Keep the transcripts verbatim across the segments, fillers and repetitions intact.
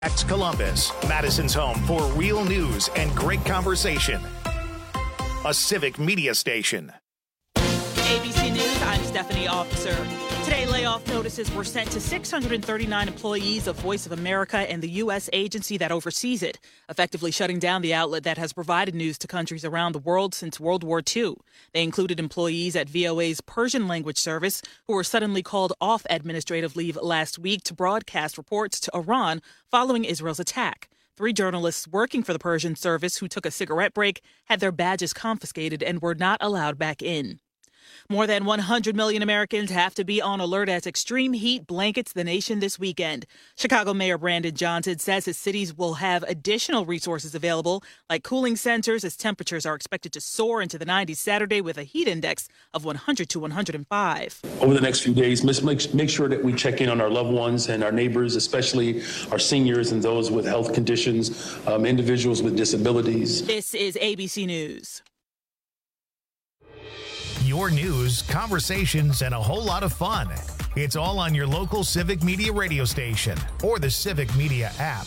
X Columbus, Madison's home for real news and great conversation. A civic media station. A B C News, I'm Stephanie Officer. Today, layoff notices were sent to six hundred thirty-nine employees of Voice of America and the U S agency that oversees it, effectively shutting down the outlet that has provided news to countries around the world since World War Two. They included employees at V O A's Persian language service who were suddenly called off administrative leave last week to broadcast reports to Iran following Israel's attack. Three journalists working for the Persian service who took a cigarette break had their badges confiscated and were not allowed back in. More than one hundred million Americans have to be on alert as extreme heat blankets the nation this weekend. Chicago Mayor Brandon Johnson says his cities will have additional resources available, like cooling centers, as temperatures are expected to soar into the nineties Saturday with a heat index of one hundred to one hundred five. Over the next few days, make, make sure that we check in on our loved ones and our neighbors, especially our seniors and those with health conditions, um, individuals with disabilities. This is A B C News. Your news, conversations, and a whole lot of fun. It's all on your local Civic Media radio station or the Civic Media app.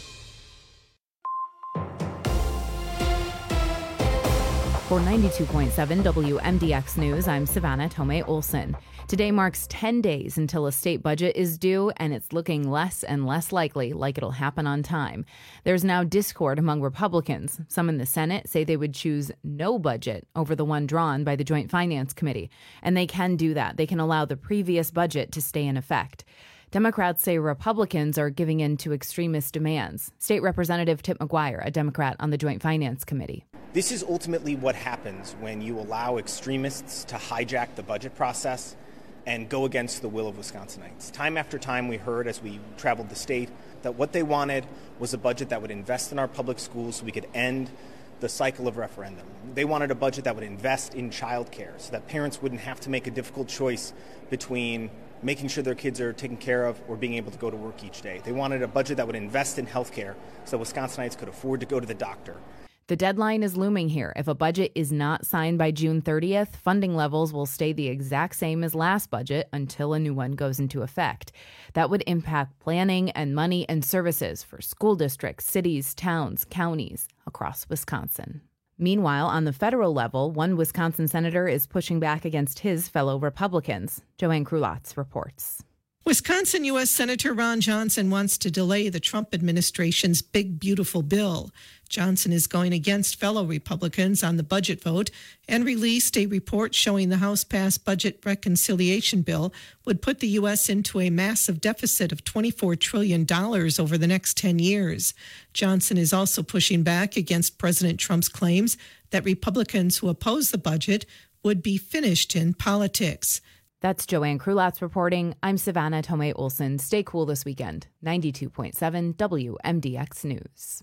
For ninety-two point seven W M D X News, I'm Savannah Tomei Olson. Today marks ten days until a state budget is due, and it's looking less and less likely like it'll happen on time. There's now discord among Republicans. Some in the Senate say they would choose no budget over the one drawn by the Joint Finance Committee, and they can do that. They can allow the previous budget to stay in effect. Democrats say Republicans are giving in to extremist demands. State Representative Tip McGuire, a Democrat on the Joint Finance Committee. This is ultimately what happens when you allow extremists to hijack the budget process and go against the will of Wisconsinites. Time after time we heard as we traveled the state that what they wanted was a budget that would invest in our public schools so we could end the cycle of referendum. They wanted a budget that would invest in childcare so that parents wouldn't have to make a difficult choice between making sure their kids are taken care of or being able to go to work each day. They wanted a budget that would invest in health care so that Wisconsinites could afford to go to the doctor. The deadline is looming here. If a budget is not signed by June thirtieth, funding levels will stay the exact same as last budget until a new one goes into effect. That would impact planning and money and services for school districts, cities, towns, counties across Wisconsin. Meanwhile, on the federal level, one Wisconsin senator is pushing back against his fellow Republicans. Joanne Krulatz reports. Wisconsin U S Senator Ron Johnson wants to delay the Trump administration's big, beautiful bill. Johnson is going against fellow Republicans on the budget vote and released a report showing the House-passed budget reconciliation bill would put the U S into a massive deficit of twenty-four trillion dollars over the next ten years. Johnson is also pushing back against President Trump's claims that Republicans who oppose the budget would be finished in politics. That's Joanne Krulatz reporting. I'm Savannah Tomei Olson. Stay cool this weekend. ninety-two point seven W M D X News.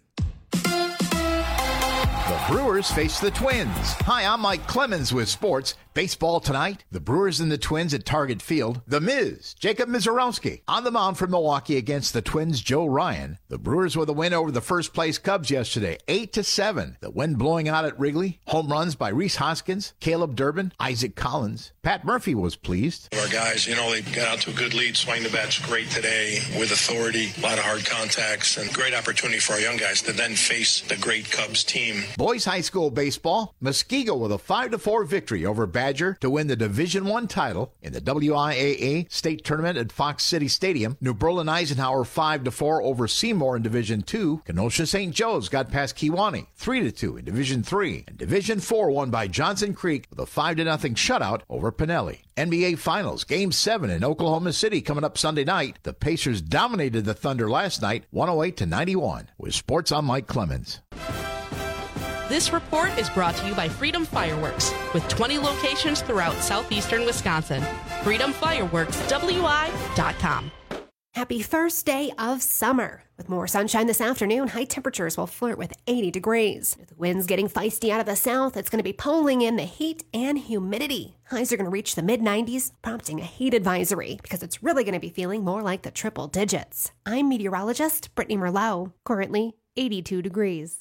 The Brewers face the Twins. Hi, I'm Mike Clemens with sports. Baseball tonight, the Brewers and the Twins at Target Field. The Miz, Jacob Mizorowski, on the mound for Milwaukee against the Twins' Joe Ryan. The Brewers with a win over the first-place Cubs yesterday, eight to seven. The wind blowing out at Wrigley. Home runs by Rhys Hoskins, Caleb Durbin, Isaac Collins. Pat Murphy was pleased. Our guys, you know, they got out to a good lead. Swing the bat's great today with authority, a lot of hard contacts, and great opportunity for our young guys to then face the great Cubs team. Boys high school baseball, Muskego with a five to four victory over Badger to win the Division One title in the W I A A state tournament at Fox City Stadium. New Berlin Eisenhower five to four over Seymour in Division Two. Kenosha Saint Joe's got past Kewanee three to two in Division Three. And Division Four won by Johnson Creek with a five to nothing shutout over Pinelli. N B A Finals, Game seven in Oklahoma City coming up Sunday night. The Pacers dominated the Thunder last night, one oh eight to ninety-one. With sports, I'm Mike Clemens. This report is brought to you by Freedom Fireworks, with twenty locations throughout southeastern Wisconsin. freedom fireworks w i dot com. Happy first day of summer. With more sunshine this afternoon, high temperatures will flirt with eighty degrees. With the winds getting feisty out of the south, it's going to be pulling in the heat and humidity. Highs are going to reach the mid nineties, prompting a heat advisory because it's really going to be feeling more like the triple digits. I'm meteorologist Brittany Merlot, currently eighty-two degrees.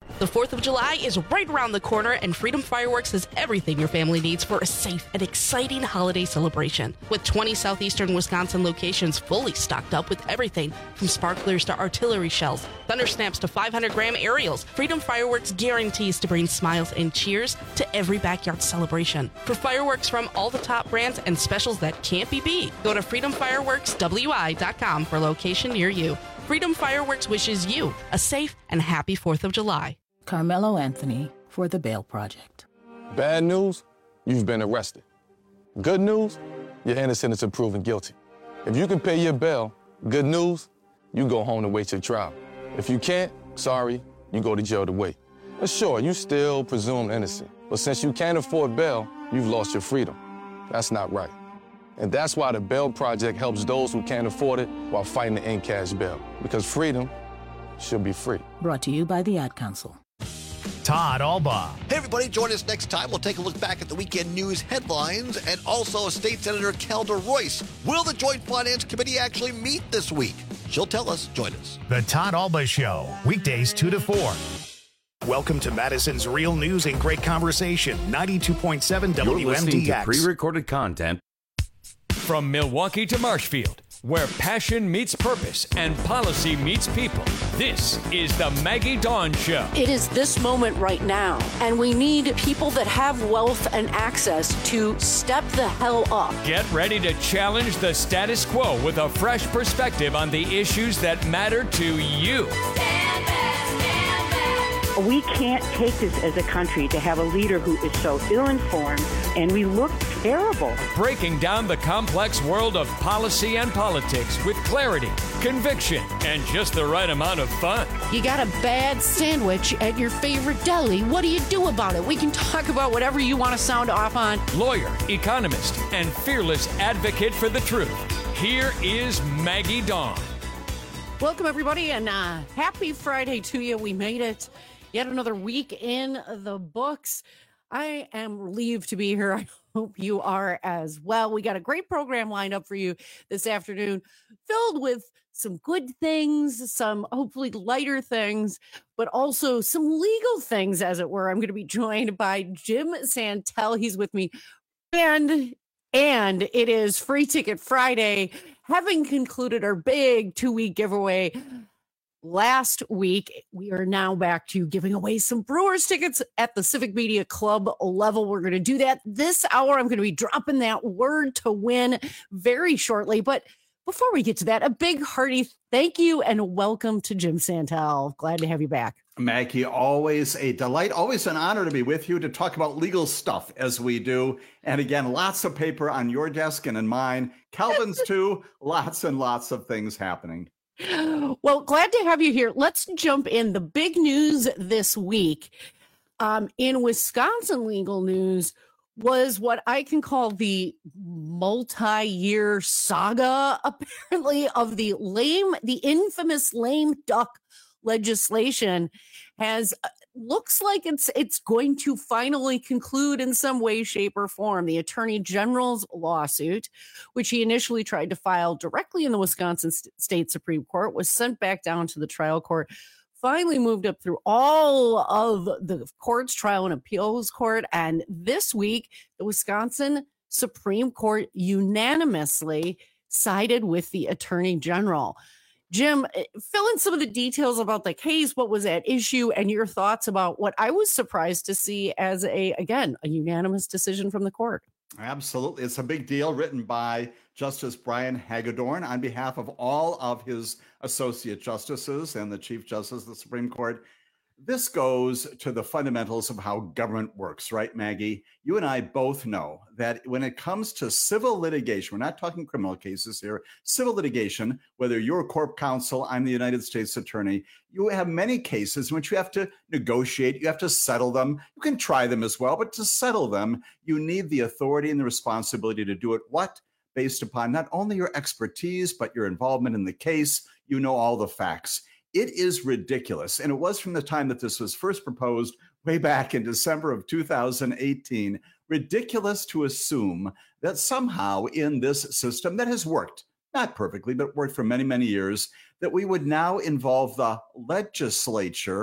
The fourth of July is right around the corner, and Freedom Fireworks has everything your family needs for a safe and exciting holiday celebration. With twenty southeastern Wisconsin locations fully stocked up with everything from sparklers to artillery shells, thunder snaps to five hundred gram aerials, Freedom Fireworks guarantees to bring smiles and cheers to every backyard celebration. For fireworks from all the top brands and specials that can't be beat, go to freedom fireworks w i dot com for a location near you. Freedom Fireworks wishes you a safe and happy fourth of July. Carmelo Anthony for the Bail Project. Bad news, you've been arrested. Good news, you're innocent until proven guilty. If you can pay your bail, good news, you go home to wait your trial. If you can't, sorry, you go to jail to wait. But sure, you still presumed innocent. But since you can't afford bail, you've lost your freedom. That's not right. And that's why the Bail Project helps those who can't afford it while fighting to end cash bail. Because freedom should be free. Brought to you by the Ad Council. Todd Alba. Hey, everybody, join us next time. We'll take a look back at the weekend news headlines and also State Senator Calder Royce. Will the Joint Finance Committee actually meet this week? She'll tell us. Join us. The Todd Alba Show, weekdays two to four. Welcome to Madison's Real News and Great Conversation, ninety-two point seven W M D X. You're listening to pre-recorded content. From Milwaukee to Marshfield, where passion meets purpose and policy meets people, this is the Maggie Dawn Show. It is this moment right now, and we need people that have wealth and access to step the hell up. Get ready to challenge the status quo with a fresh perspective on the issues that matter to you. Stand back, stand back. We can't take this as a country to have a leader who is so ill-informed, and we look terrible. Breaking down the complex world of policy and politics with clarity, conviction, and just the right amount of fun. You got a bad sandwich at your favorite deli. What do you do about it? We can talk about whatever you want to sound off on. Lawyer, economist, and fearless advocate for the truth. Here is Maggie Dawn. Welcome, everybody, and uh, happy Friday to you. We made it. Yet another week in the books. I am relieved to be here. I hope you are as well. We got a great program lined up for you this afternoon, filled with some good things, some hopefully lighter things, but also some legal things, as it were. I'm going to be joined by Jim Santel. He's with me. And, and it is Free Ticket Friday, having concluded our big two-week giveaway last week. We are now back to giving away some Brewers tickets at the Civic Media Club level. We're going to do that this hour. I'm going to be dropping that word to win very shortly. But before we get to that, a big hearty thank you and welcome to Jim Santel. Glad to have you back. Maggie, always a delight, always an honor to be with you to talk about legal stuff as we do. And again, lots of paper on your desk and in mine. Calvin's too. Lots and lots of things happening. Well, glad to have you here. Let's jump in. The big news this week um, in Wisconsin legal news was what I can call the multi-year saga, apparently, of the lame, the infamous lame duck legislation has uh, looks like it's it's going to finally conclude in some way, shape, or form. The Attorney General's lawsuit, which he initially tried to file directly in the Wisconsin St- State Supreme Court, was sent back down to the trial court, finally moved up through all of the courts, trial and appeals court, and this week, the Wisconsin Supreme Court unanimously sided with the Attorney General. Jim, fill in some of the details about the case, what was at issue, and your thoughts about what I was surprised to see as a, again, a unanimous decision from the court. Absolutely. It's a big deal, written by Justice Brian Hagedorn on behalf of all of his associate justices and the Chief Justice of the Supreme Court. This goes to the fundamentals of how government works, right, Maggie? You and I both know that when it comes to civil litigation, we're not talking criminal cases here, civil litigation, whether you're a corp counsel, I'm the United States attorney, you have many cases in which you have to negotiate, you have to settle them. You can try them as well, but to settle them, you need the authority and the responsibility to do it. What? Based upon not only your expertise, but your involvement in the case. You know all the facts. It is ridiculous, and it was from the time that this was first proposed way back in December of two thousand eighteen, ridiculous to assume that somehow in this system that has worked, not perfectly, but worked for many, many years, that we would now involve the legislature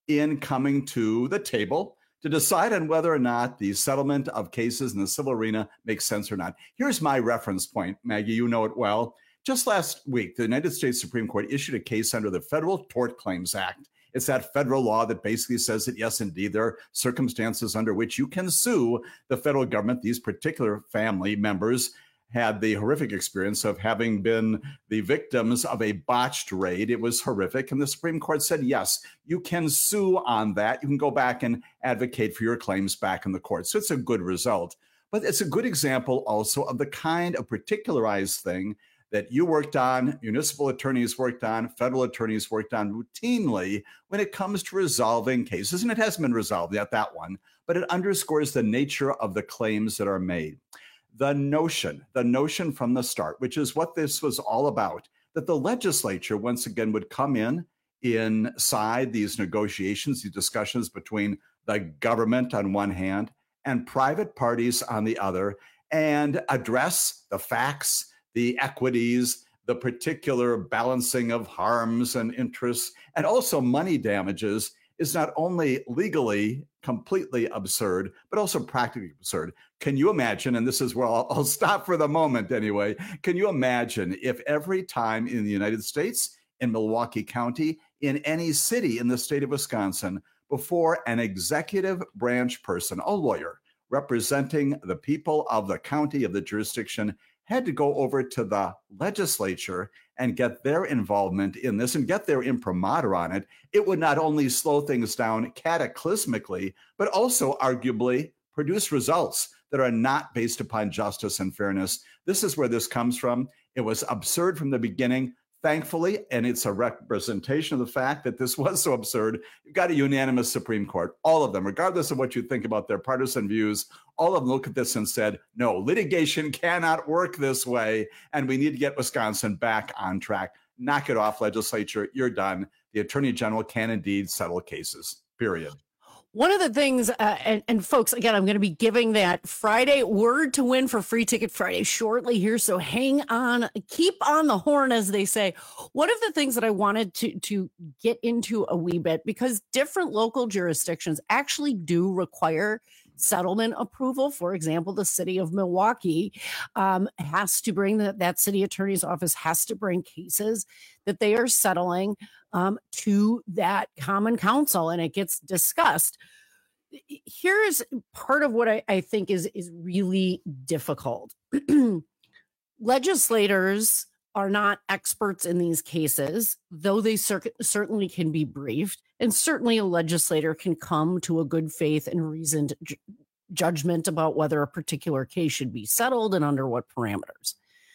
in coming to the table to decide on whether or not the settlement of cases in the civil arena makes sense or not. Here's my reference point, Maggie, you know it well. Just last week, the United States Supreme Court issued a case under the Federal Tort Claims Act. It's that federal law that basically says that, yes, indeed, there are circumstances under which you can sue the federal government. These particular family members had the horrific experience of having been the victims of a botched raid. It was horrific. And the Supreme Court said, yes, you can sue on that. You can go back and advocate for your claims back in the court. So it's a good result. But it's a good example also of the kind of particularized thing that you worked on, municipal attorneys worked on, federal attorneys worked on routinely when it comes to resolving cases. And it hasn't been resolved yet, that one, but it underscores the nature of the claims that are made. The notion, the notion from the start, which is what this was all about, that the legislature once again would come in inside these negotiations, these discussions between the government on one hand and private parties on the other, and address the facts, the equities, the particular balancing of harms and interests, and also money damages, is not only legally completely absurd, but also practically absurd. Can you imagine, and this is where I'll, I'll stop for the moment anyway, can you imagine if every time in the United States, in Milwaukee County, in any city in the state of Wisconsin, before an executive branch person, a lawyer representing the people of the county, of the jurisdiction, had to go over to the legislature and get their involvement in this and get their imprimatur on it, it would not only slow things down cataclysmically, but also arguably produce results that are not based upon justice and fairness. This is where this comes from. It was absurd from the beginning. Thankfully, and it's a representation of the fact that this was so absurd, you've got a unanimous Supreme Court. All of them, regardless of what you think about their partisan views, all of them look at this and said, no, litigation cannot work this way, and we need to get Wisconsin back on track. Knock it off, legislature. You're done. The Attorney General can indeed settle cases, period. One of the things, uh, and, and folks, again, I'm going to be giving that Friday word to win for Free Ticket Friday shortly here. So hang on, keep on the horn, as they say. One of the things that I wanted to, to get into a wee bit, because different local jurisdictions actually do require settlement approval. For example, the city of Milwaukee um, has to bring that, that city attorney's office has to bring cases that they are settling um, to that common council, and it gets discussed. Here's part of what I, I think is, is really difficult. Legislators are not experts in these cases, though they cer- certainly can be briefed. And certainly a legislator can come to a good faith and reasoned ju- judgment about whether a particular case should be settled and under what parameters.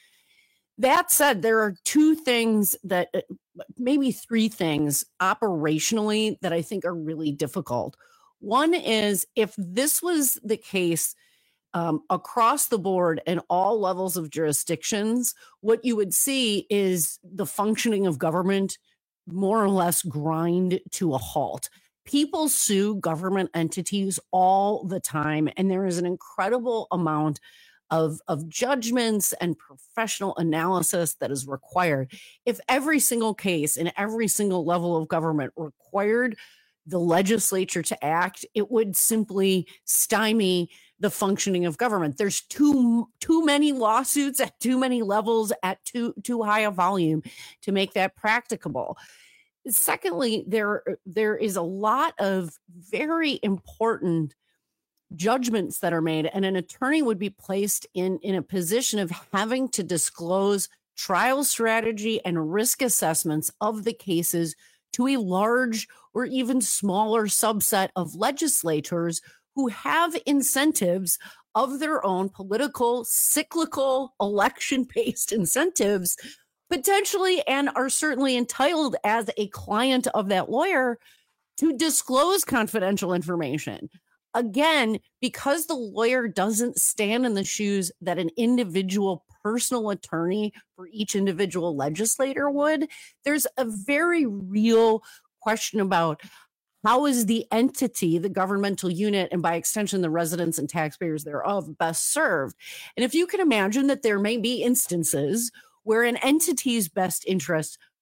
That said, there are two things that, uh, maybe three things operationally that I think are really difficult. One is, if this was the case um, across the board in all levels of jurisdictions, what you would see is the functioning of government more or less grind to a halt. People sue government entities all the time, and there is an incredible amount of, of judgments and professional analysis that is required. If every single case in every single level of government required the legislature to act, it would simply stymie the functioning of government. There's too too many lawsuits at too many levels at too too high a volume to make that practicable. Secondly, there there is a lot of very important judgments that are made, and an attorney would be placed in in a position of having to disclose trial strategy and risk assessments of the cases to a large or even smaller subset of legislators who have incentives of their own, political, cyclical, election-based incentives, potentially, and are certainly entitled as a client of that lawyer to disclose confidential information. Again, because the lawyer doesn't stand in the shoes that an individual personal attorney for each individual legislator would, there's a very real question about how is the entity, the governmental unit, and by extension, the residents and taxpayers thereof, best served. And if you can imagine that there may be instances where an entity's best interest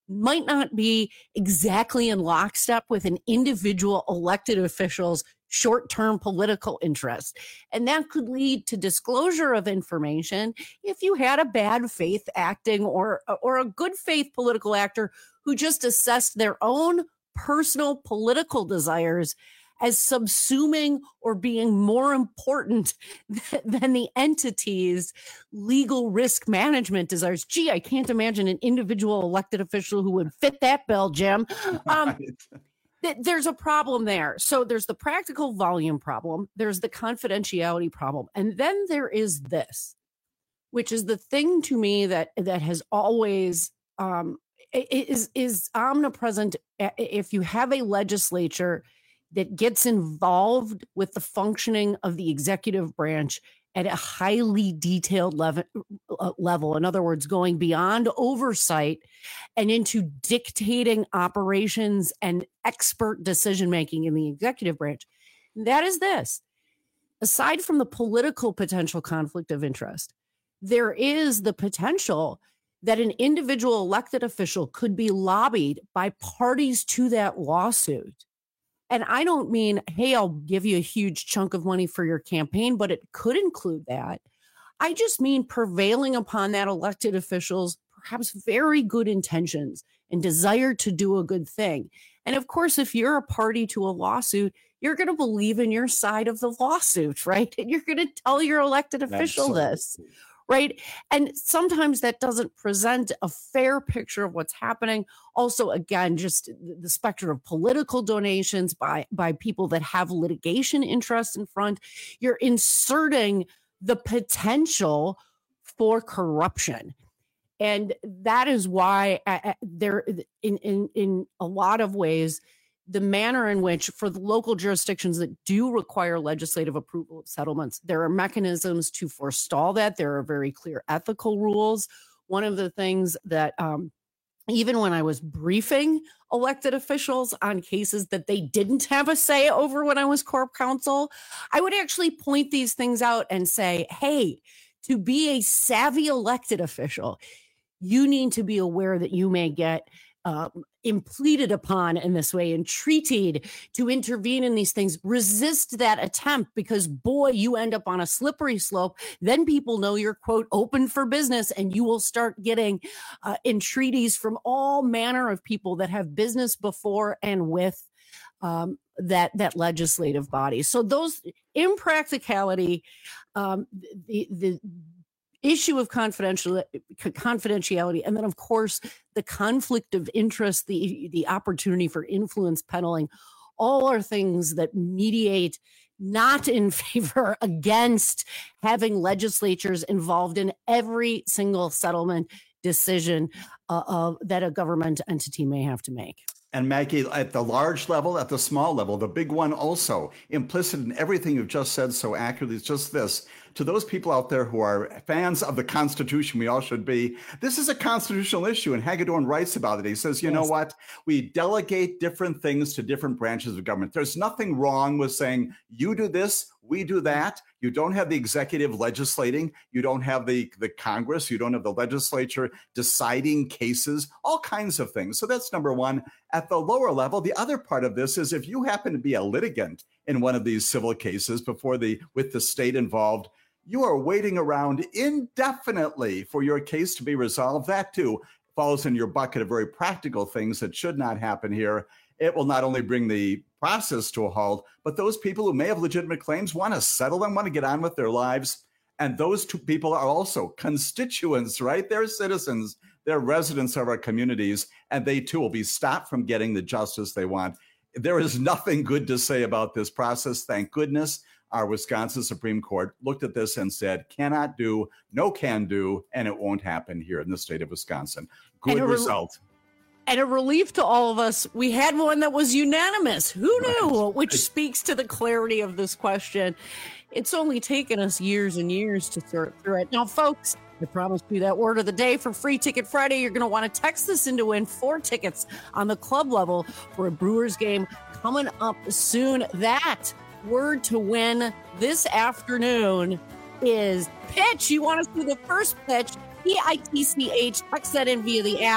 might not be exactly in lockstep with an individual elected official's short-term political interest. And that could lead to disclosure of information if you had a bad faith acting or, or a good faith political actor who just assessed their own personal political desires as subsuming or being more important than the entity's legal risk management desires. Gee, I can't imagine an individual elected official who would fit that bill, Jim. Um, th- there's a problem there. So there's the practical volume problem. There's the confidentiality problem. And then there is this, which is the thing to me that, that has always um, is, is omnipresent. If you have a legislature that gets involved with the functioning of the executive branch at a highly detailed level, uh, level. In other words, going beyond oversight and into dictating operations and expert decision-making in the executive branch. And that is this. Aside from the political potential conflict of interest, there is the potential that an individual elected official could be lobbied by parties to that lawsuit. And I don't mean, hey, I'll give you a huge chunk of money for your campaign, but it could include that. I just mean prevailing upon that elected official's perhaps very good intentions and desire to do a good thing. And of course, if you're a party to a lawsuit, you're going to believe in your side of the lawsuit, right? And you're going to tell your elected official Absolutely. this. Right. And sometimes that doesn't present a fair picture of what's happening. Also, again, just the specter of political donations by, by people that have litigation interests in front. You're inserting the potential for corruption. And that is why uh, there, in, in, in a lot of ways, the manner in which for the local jurisdictions that do require legislative approval of settlements, there are mechanisms to forestall that. There are very clear ethical rules. One of the things that um, even when I was briefing elected officials on cases that they didn't have a say over when I was corp counsel, I would actually point these things out and say, hey, to be a savvy elected official, you need to be aware that you may get Uh, impleaded upon in this way, entreated to intervene in these things. Resist that attempt because, boy, you end up on a slippery slope. Then people know you're, quote, open for business, and you will start getting uh, entreaties from all manner of people that have business before and with um, that, that legislative body. So those impracticality, um, the, the, issue of confidential confidentiality, and then of course the conflict of interest, the the opportunity for influence peddling, all are things that mediate not in favor against having legislatures involved in every single settlement decision uh, uh, that a government entity may have to make. And Maggie, at the large level, at the small level, the big one also, implicit in everything you've just said so accurately, is just this. To those people out there who are fans of the Constitution, we all should be, this is a constitutional issue, and Hagedorn writes about it. He says, you yes. know what? We delegate different things to different branches of government. There's nothing wrong with saying, you do this, we do that. You don't have the executive legislating. You don't have the, the Congress. You don't have the legislature deciding cases, all kinds of things. So that's number one. At the lower level, the other part of this is if you happen to be a litigant in one of these civil cases before the with the state involved, you are waiting around indefinitely for your case to be resolved. That too falls in your bucket of very practical things that should not happen here. It will not only bring the process to a halt, but those people who may have legitimate claims want to settle them, want to get on with their lives. And those two people are also constituents, right? They're citizens, they're residents of our communities, and they too will be stopped from getting the justice they want. There is nothing good to say about this process. Thank goodness our Wisconsin Supreme Court looked at this and said, cannot do, no can do, and it won't happen here in the state of Wisconsin. Good and result. Re- and a relief to all of us, we had one that was unanimous. Who knew? Right. Which speaks to the clarity of this question. It's only taken us years and years to sort through it. Now, folks, I promised you that word of the day for Free Ticket Friday. You're going to want to text this in to win four tickets on the club level for a Brewers game coming up soon. That word to win this afternoon is pitch. You want to see the first pitch, P I T C H, text that in via the app.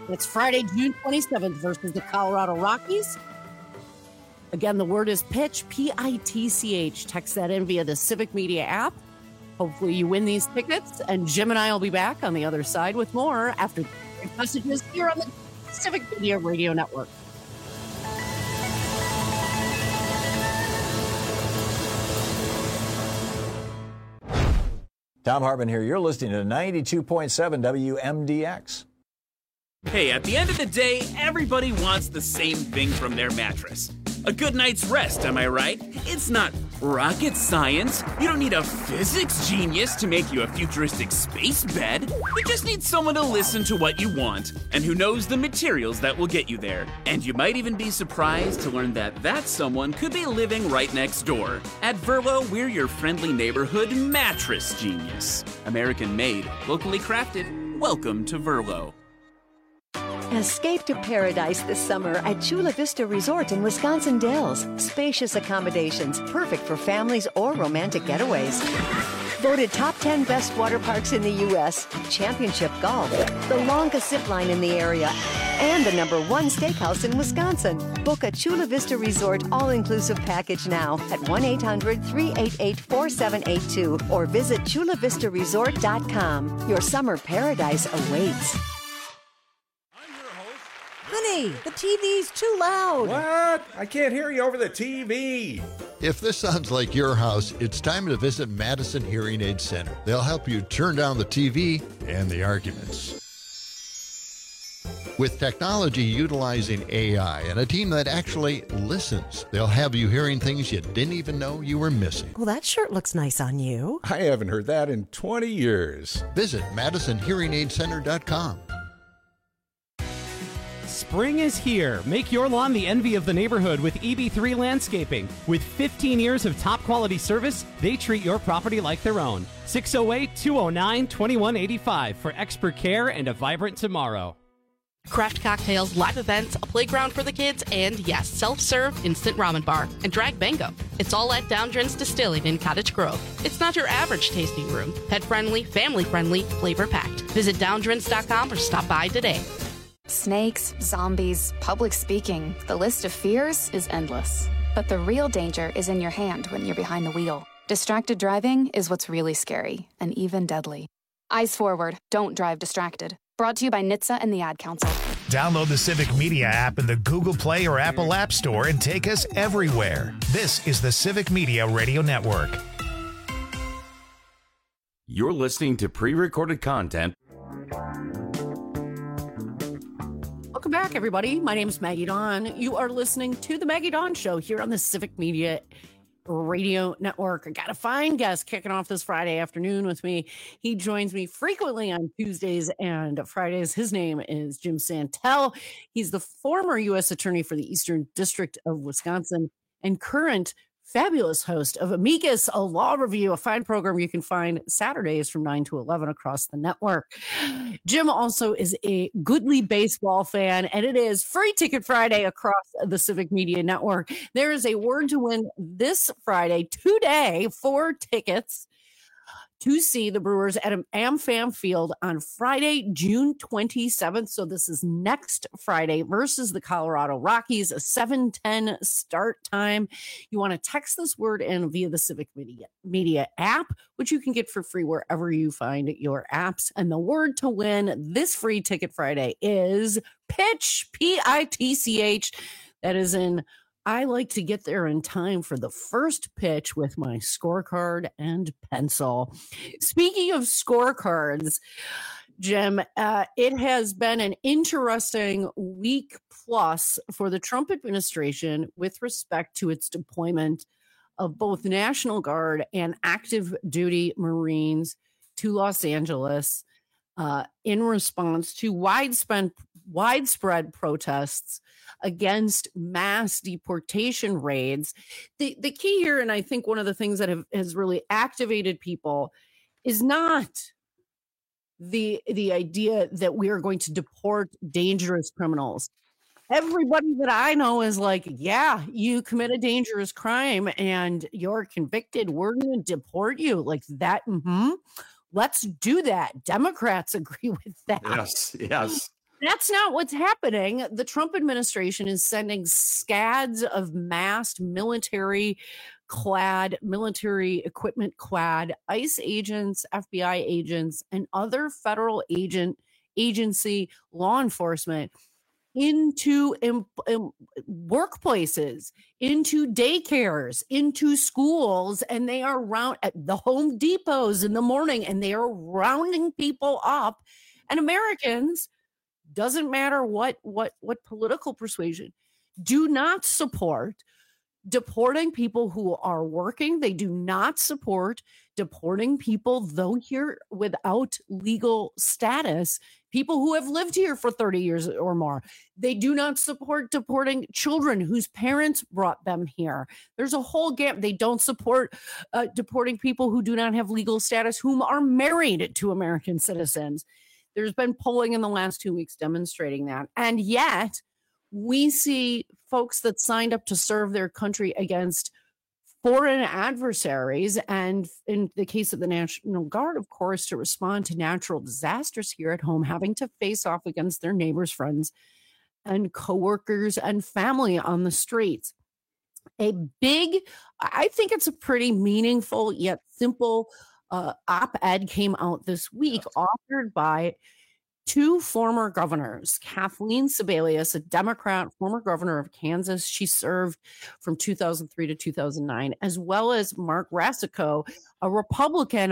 It's Friday, June twenty-seventh versus the Colorado Rockies. Again, the word is pitch, P I T C H. Text that in via the Civic Media app. Hopefully you win these tickets, and Jim and I will be back on the other side with more after the messages here on the Civic Media Radio Network. Tom Hartman here. You're listening to ninety-two point seven W M D X. Hey, at the end of the day, everybody wants the same thing from their mattress. A good night's rest, am I right? It's not rocket science. You don't need a physics genius to make you a futuristic space bed. You just need someone to listen to what you want and who knows the materials that will get you there. And you might even be surprised to learn that that someone could be living right next door. At Verlo, we're your friendly neighborhood mattress genius. American made, locally crafted. Welcome to Verlo. Escape to paradise this summer at Chula Vista Resort in Wisconsin Dells. Spacious accommodations, perfect for families or romantic getaways. Voted top ten best water parks in the U S, championship golf, the longest zip line in the area, and the number one steakhouse in Wisconsin. Book a Chula Vista Resort all-inclusive package now at one eight hundred, three eight eight, four seven eight two or visit chula vista resort dot com. Your summer paradise awaits. Honey, the T V's too loud. What? I can't hear you over the T V. If this sounds like your house, it's time to visit Madison Hearing Aid Center. They'll help you turn down the T V and the arguments. With technology utilizing A I and a team that actually listens, they'll have you hearing things you didn't even know you were missing. Well, that shirt looks nice on you. I haven't heard that in twenty years. Visit madison hearing aid center dot com. Spring is here. Make your lawn the envy of the neighborhood with E B three Landscaping. With fifteen years of top quality service, they treat your property like their own. six oh eight, two oh nine, two one eight five for expert care and a vibrant tomorrow. Craft cocktails, live events, a playground for the kids, and yes, self-serve instant ramen bar and drag bingo. It's all at Downdren's Distilling in Cottage Grove. It's not your average tasting room. Pet-friendly, family-friendly, flavor-packed. Visit downdrens dot com or stop by today. Snakes, zombies, public speaking. The list of fears is endless. But the real danger is in your hand when you're behind the wheel. Distracted driving is what's really scary and even deadly. Eyes forward. Don't drive distracted. Brought to you by N H T S A and the Ad Council. Download the Civic Media app in the Google Play or Apple App Store and take us everywhere. This is the Civic Media Radio Network. You're listening to pre-recorded content. Welcome back, everybody. My name is Maggie Dawn. You are listening to the Maggie Dawn Show here on the Civic Media Radio Network. I got a fine guest kicking off this Friday afternoon with me. He joins me frequently on Tuesdays and Fridays. His name is Jim Santel. He's the former U S Attorney for the Eastern District of Wisconsin and current fabulous host of Amicus, a law review, a fine program you can find Saturdays from nine to eleven across the network. Jim also is a goodly baseball fan, and it is Free Ticket Friday across the Civic Media Network. There is a word to win this Friday, today, four tickets to see the Brewers at AmFam Field on Friday, June twenty-seventh. So this is next Friday versus the Colorado Rockies, a seven ten start time. You want to text this word in via the Civic Media, Media app, which you can get for free wherever you find your apps. And the word to win this Free Ticket Friday is pitch, P I T C H. That is in I like to get there in time for the first pitch with my scorecard and pencil. Speaking of scorecards, Jim, uh, it has been an interesting week plus for the Trump administration with respect to its deployment of both National Guard and active duty Marines to Los Angeles uh, in response to widespread, widespread protests against mass deportation raids. The the key here, and I think one of the things that have, has really activated people, is not the the idea that we are going to deport dangerous criminals. Everybody that I know is like, yeah, you commit a dangerous crime and you're convicted, we're going to deport you. Like that, mm-hmm. Let's do that. Democrats agree with that. Yes, yes. That's not what's happening. The Trump administration is sending scads of masked military clad, military equipment clad ICE agents, F B I agents, and other federal agent agency law enforcement into um, um, workplaces, into daycares, into schools, and they are round at the Home Depots in the morning, and they are rounding people up. And Americans, doesn't matter what what what political persuasion, do not support deporting people who are working. They do not support deporting people, though here without legal status, people who have lived here for thirty years or more. They do not support deporting children whose parents brought them here. There's a whole gap. They don't support uh, deporting people who do not have legal status, whom are married to American citizens. There's been polling in the last two weeks demonstrating that. And yet we see folks that signed up to serve their country against foreign adversaries. And in the case of the National Guard, of course, to respond to natural disasters here at home, having to face off against their neighbors, friends, and coworkers and family on the streets. A big, I think it's a pretty meaningful yet simple Uh, op-ed came out this week, authored by two former governors, Kathleen Sebelius, a Democrat, former governor of Kansas. She served from two thousand three to two thousand nine, as well as Mark Racicot, a Republican,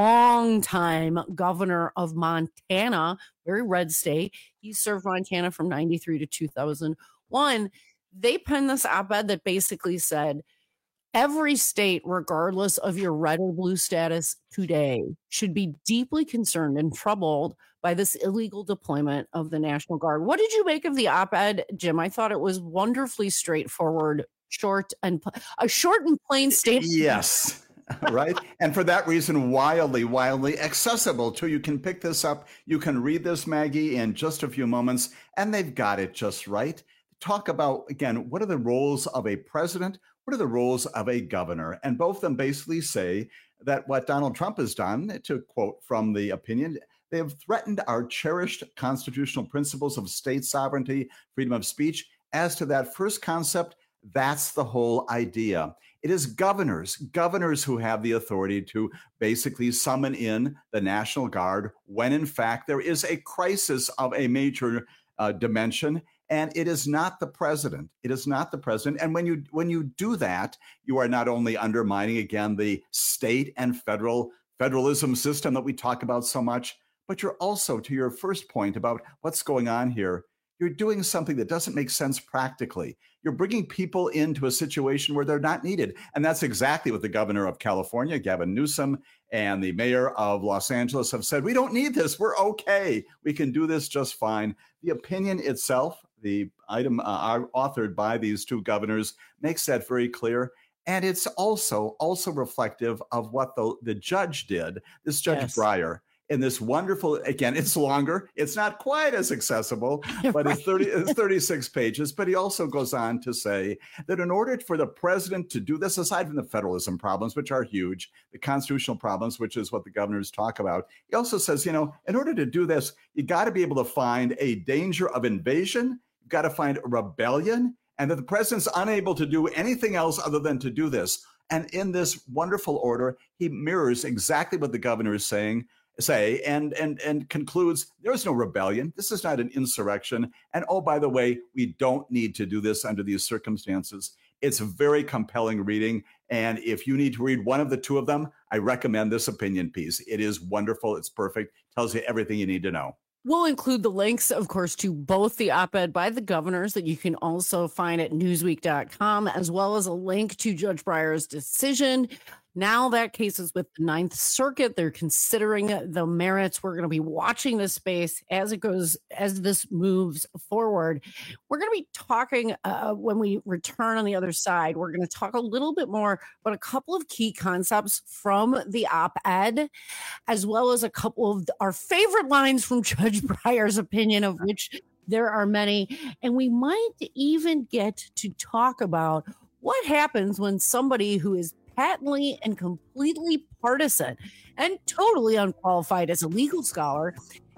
longtime governor of Montana, very red state. He served Montana from ninety-three to two thousand one. They penned this op-ed that basically said, every state, regardless of your red or blue status today, should be deeply concerned and troubled by this illegal deployment of the National Guard. What did you make of the op-ed, Jim? I thought it was wonderfully straightforward, short and a short and plain statement. Yes. Right. And for that reason, wildly, wildly accessible too. You can pick this up. You can read this, Maggie, in just a few moments, and they've got it just right. Talk about, again, what are the roles of a president? What are the roles of a governor? And both of them basically say that what Donald Trump has done, to quote from the opinion, they have threatened our cherished constitutional principles of state sovereignty, freedom of speech. As to that first concept, that's the whole idea. It is governors, governors who have the authority to basically summon in the National Guard when, in fact, there is a crisis of a major uh, dimension. And it is not the president. It is not the president. And when you when you do that, you are not only undermining, again, the state and federal federalism system that we talk about so much, but you're also, to your first point about what's going on here, you're doing something that doesn't make sense practically. You're bringing people into a situation where they're not needed. And that's exactly what the governor of California, Gavin Newsom, and the mayor of Los Angeles have said. We don't need this. We're okay. We can do this just fine. The opinion itself, the item uh, authored by these two governors, makes that very clear. And it's also also reflective of what the, the judge did, this Judge yes. Breyer, in this wonderful, again, it's longer. It's not quite as accessible, but right. it's, thirty, it's thirty-six pages. But he also goes on to say that in order for the president to do this, aside from the federalism problems, which are huge, the constitutional problems, which is what the governors talk about, he also says, you know, in order to do this, you got to be able to find a danger of invasion. You've got to find a rebellion, and that the president's unable to do anything else other than to do this. And in this wonderful order, he mirrors exactly what the governor is saying. say and and and concludes there is no rebellion. This is not an insurrection. And oh, by the way, we don't need to do this under these circumstances. It's a very compelling reading. And if you need to read one of the two of them, I recommend this opinion piece. It is wonderful. It's perfect. Tells you everything you need to know. We'll include the links, of course, to both the op-ed by the governors that you can also find at newsweek dot com, as well as a link to Judge Breyer's decision. Now that case is with the Ninth Circuit. They're considering the merits. We're going to be watching this space as it goes, as this moves forward. We're going to be talking uh, when we return on the other side. We're going to talk a little bit more about a couple of key concepts from the op-ed, as well as a couple of our favorite lines from Judge Breyer's opinion, of which there are many. And we might even get to talk about what happens when somebody who is patently and completely partisan and totally unqualified as a legal scholar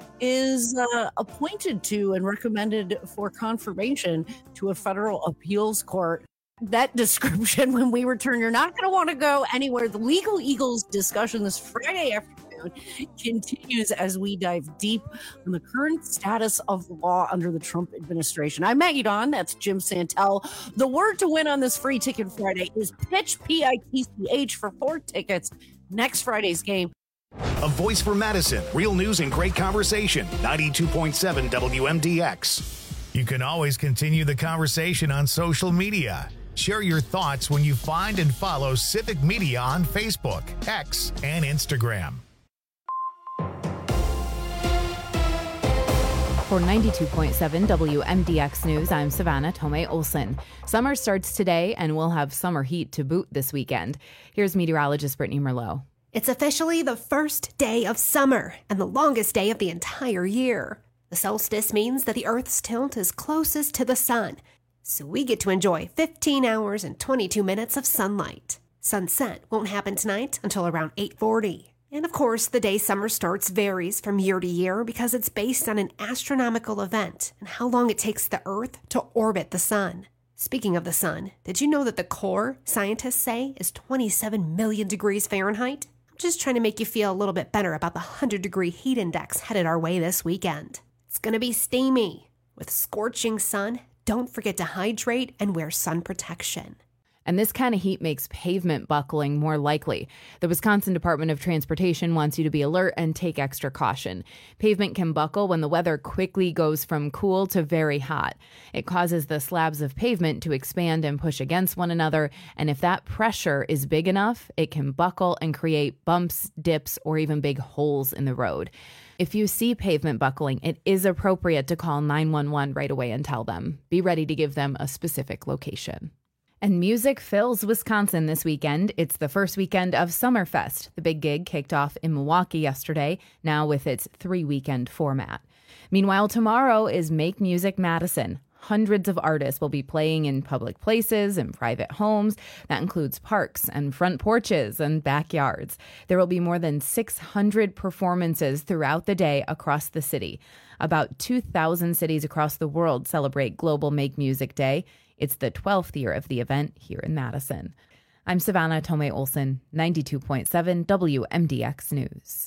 is uh, appointed to and recommended for confirmation to a federal appeals court. That description, when we return, you're not going to want to go anywhere. The Legal Eagles discussion this Friday afternoon continues as we dive deep on the current status of the law under the Trump administration. I'm Maggie Dawn. That's Jim Santel. The word to win on this Free Ticket Friday is PITCH, P I T C H, for four tickets next Friday's game. A voice for Madison. Real news and great conversation. ninety-two point seven W M D X. You can always continue the conversation on social media. Share your thoughts when you find and follow Civic Media on Facebook, X, and Instagram. For ninety-two point seven W M D X News, I'm Savannah Tomei Olson. Summer starts today, and we'll have summer heat to boot this weekend. Here's meteorologist Brittany Merlot. It's officially the first day of summer and the longest day of the entire year. The solstice means that the Earth's tilt is closest to the sun, so we get to enjoy fifteen hours and twenty-two minutes of sunlight. Sunset won't happen tonight until around eight forty. And of course, the day summer starts varies from year to year because it's based on an astronomical event and how long it takes the Earth to orbit the sun. Speaking of the sun, did you know that the core, scientists say, is twenty-seven million degrees Fahrenheit? I'm just trying to make you feel a little bit better about the one hundred degree heat index headed our way this weekend. It's going to be steamy. With scorching sun, don't forget to hydrate and wear sun protection. And this kind of heat makes pavement buckling more likely. The Wisconsin Department of Transportation wants you to be alert and take extra caution. Pavement can buckle when the weather quickly goes from cool to very hot. It causes the slabs of pavement to expand and push against one another, and if that pressure is big enough, it can buckle and create bumps, dips, or even big holes in the road. If you see pavement buckling, it is appropriate to call nine one one right away and tell them. Be ready to give them a specific location. And music fills Wisconsin this weekend. It's the first weekend of Summerfest. The big gig kicked off in Milwaukee yesterday, now with its three-weekend format. Meanwhile, tomorrow is Make Music Madison. Hundreds of artists will be playing in public places and private homes. That includes parks and front porches and backyards. There will be more than six hundred performances throughout the day across the city. About two thousand cities across the world celebrate Global Make Music Day. It's the twelfth year of the event here in Madison. I'm Savannah Tomei Olson, ninety-two point seven W M D X News.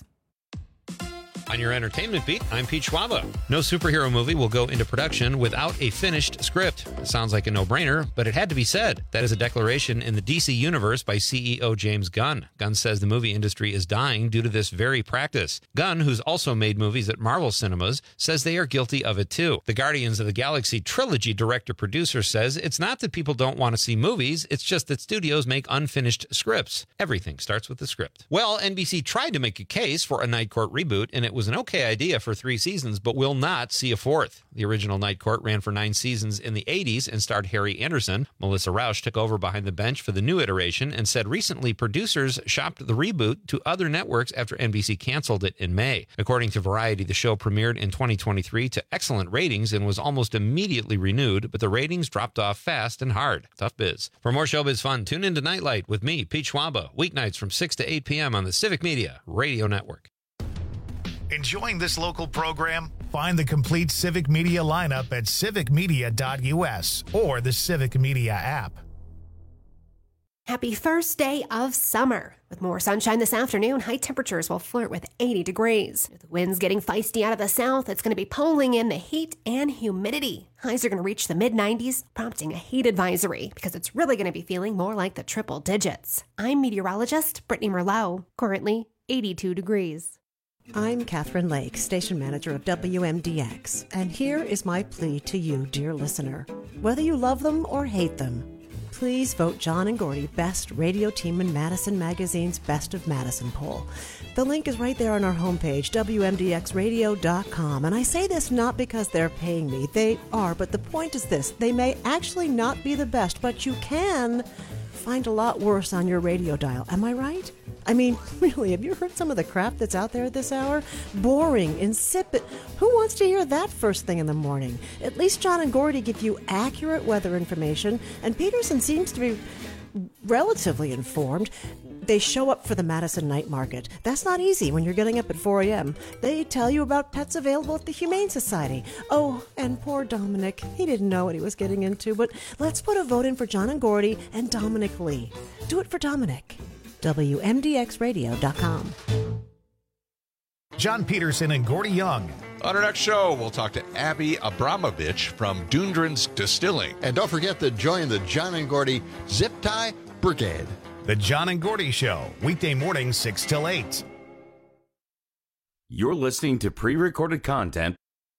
On your entertainment beat, I'm Pete Schwaba. No superhero movie will go into production without a finished script. It sounds like a no-brainer, but it had to be said. That is a declaration in the D C universe by C E O James Gunn. Gunn says the movie industry is dying due to this very practice. Gunn, who's also made movies at Marvel Cinemas, says they are guilty of it too. The Guardians of the Galaxy trilogy director-producer says it's not that people don't want to see movies, it's just that studios make unfinished scripts. Everything starts with the script. Well, N B C tried to make a case for a Night Court reboot, and it was an okay idea for three seasons, but will not see a fourth. The original Night Court ran for nine seasons in the eighties and starred Harry Anderson. Melissa Rauch took over behind the bench for the new iteration and said recently producers shopped the reboot to other networks after N B C canceled it in May. According to Variety, the show premiered in twenty twenty-three to excellent ratings and was almost immediately renewed, but the ratings dropped off fast and hard. Tough biz. For more showbiz fun, tune in to Nightlight with me, Pete Schwaba, weeknights from six to eight p.m. on the Civic Media Radio Network. Enjoying this local program? Find the complete Civic Media lineup at civic media dot u s or the Civic Media app. Happy first day of summer. With more sunshine this afternoon, high temperatures will flirt with eighty degrees. With the winds getting feisty out of the south, it's going to be pulling in the heat and humidity. Highs are going to reach the mid nineties, prompting a heat advisory because it's really going to be feeling more like the triple digits. I'm meteorologist Brittany Merlot, currently eighty-two degrees. I'm Catherine Lake, station manager of W M D X, and here is my plea to you, dear listener. Whether you love them or hate them, please vote John and Gordy Best Radio Team in Madison Magazine's Best of Madison poll. The link is right there on our homepage, W M D X radio dot com, and I say this not because they're paying me. They are, but the point is this. They may actually not be the best, but you can find a lot worse on your radio dial. Am I right? I mean, really, have you heard some of the crap that's out there at this hour? Boring, insipid. Who wants to hear that first thing in the morning? At least John and Gordy give you accurate weather information, and Peterson seems to be relatively informed. They show up for the Madison Night Market. That's not easy when you're getting up at four a.m. They tell you about pets available at the Humane Society. Oh, and poor Dominic. He didn't know what he was getting into, but let's put a vote in for John and Gordy and Dominic Lee. Do it for Dominic. W M D X radio dot com. John Peterson and Gordy Young. On our next show, we'll talk to Abby Abramovich from Dundren's Distilling. And don't forget to join the John and Gordy Zip Tie Brigade. The John and Gordy Show, weekday mornings six till eight. You're listening to pre-recorded content.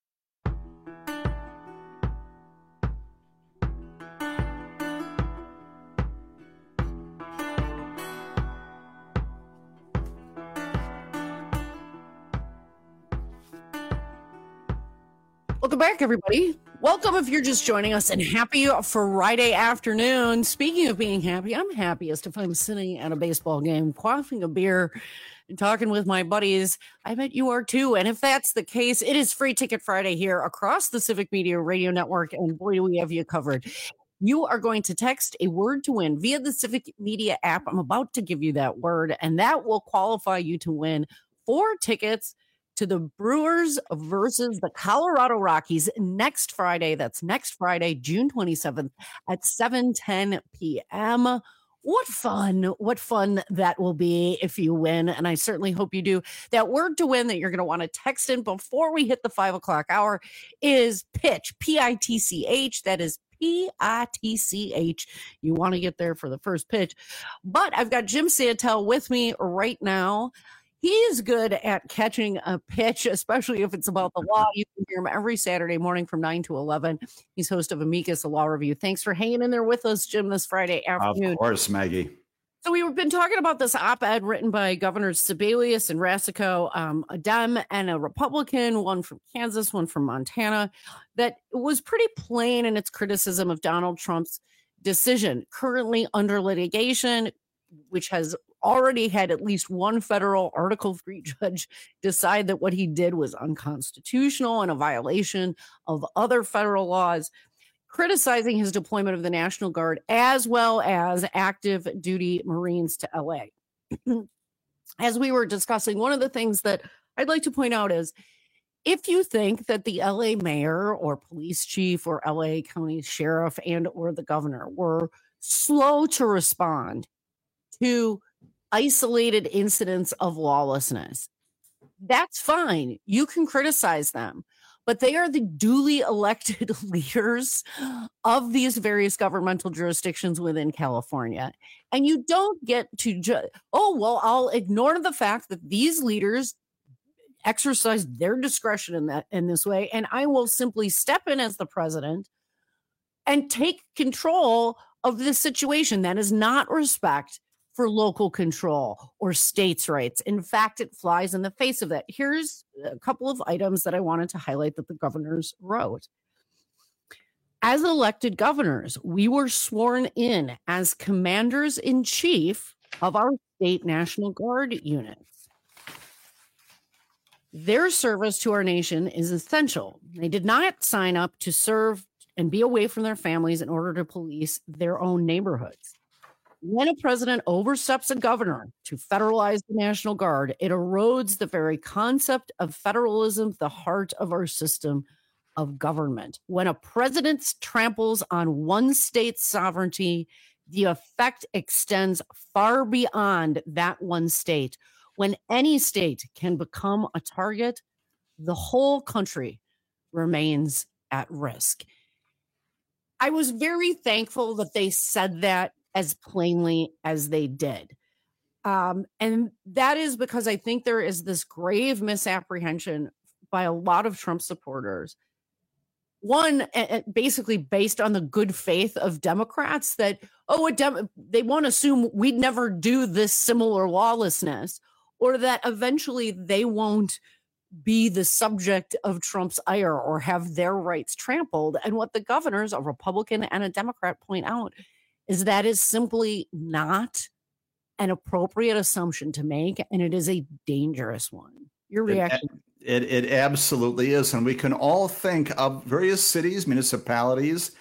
Welcome back, everybody. Welcome if you're just joining us, and happy Friday afternoon. Speaking of being happy, I'm happiest if I'm sitting at a baseball game, quaffing a beer, and talking with my buddies. I bet you are too. And if that's the case, it is Free Ticket Friday here across the Civic Media Radio Network, and boy, do we have you covered. You are going to text a word to win via the Civic Media app. I'm about to give you that word, and that will qualify you to win four tickets to the Brewers versus the Colorado Rockies next Friday. That's next Friday, June twenty-seventh at seven ten p.m. What fun. What fun that will be if you win. And I certainly hope you do. That word to win that you're going to want to text in before we hit the five o'clock hour is pitch, P I T C H. That is P I T C H. You want to get there for the first pitch. But I've got Jim Santel with me right now. He is good at catching a pitch, especially if it's about the law. You can hear him every Saturday morning from nine to eleven. He's host of Amicus, a law review. Thanks for hanging in there with us, Jim, this Friday afternoon. Of course, Maggie. So we've been talking about this op-ed written by Governors Sebelius and Rasico, um, a Dem and a Republican, one from Kansas, one from Montana, that was pretty plain in its criticism of Donald Trump's decision, currently under litigation, which has already had at least one federal Article three judge decide that what he did was unconstitutional and a violation of other federal laws, criticizing his deployment of the National Guard as well as active duty Marines to L A. As we were discussing, one of the things that I'd like to point out is if you think that the L A mayor or police chief or L A county sheriff and or the governor were slow to respond to isolated incidents of lawlessness, that's fine. You can criticize them, but they are the duly elected leaders of these various governmental jurisdictions within California. And you don't get to ju- oh, well, I'll ignore the fact that these leaders exercise their discretion in that in this way, and I will simply step in as the president and take control of this situation. That is not respect for local control or states' rights. In fact, it flies in the face of that. Here's a couple of items that I wanted to highlight that the governors wrote. As elected governors, we were sworn in as commanders-in-chief of our state National Guard units. Their service to our nation is essential. They did not sign up to serve and be away from their families in order to police their own neighborhoods. When a president oversteps a governor to federalize the National Guard, it erodes the very concept of federalism, the heart of our system of government. When a president tramples on one state's sovereignty, the effect extends far beyond that one state. When any state can become a target, the whole country remains at risk. I was very thankful that they said that as plainly as they did. Um, and that is because I think there is this grave misapprehension by a lot of Trump supporters. One, basically based on the good faith of Democrats that, oh, a Dem- they want to assume we'd never do this similar lawlessness, or that eventually they won't be the subject of Trump's ire or have their rights trampled. And what the governors, a Republican and a Democrat, point out is that is simply not an appropriate assumption to make, and it is a dangerous one. Your reaction? It, it, it absolutely is. And we can all think of various cities, municipalities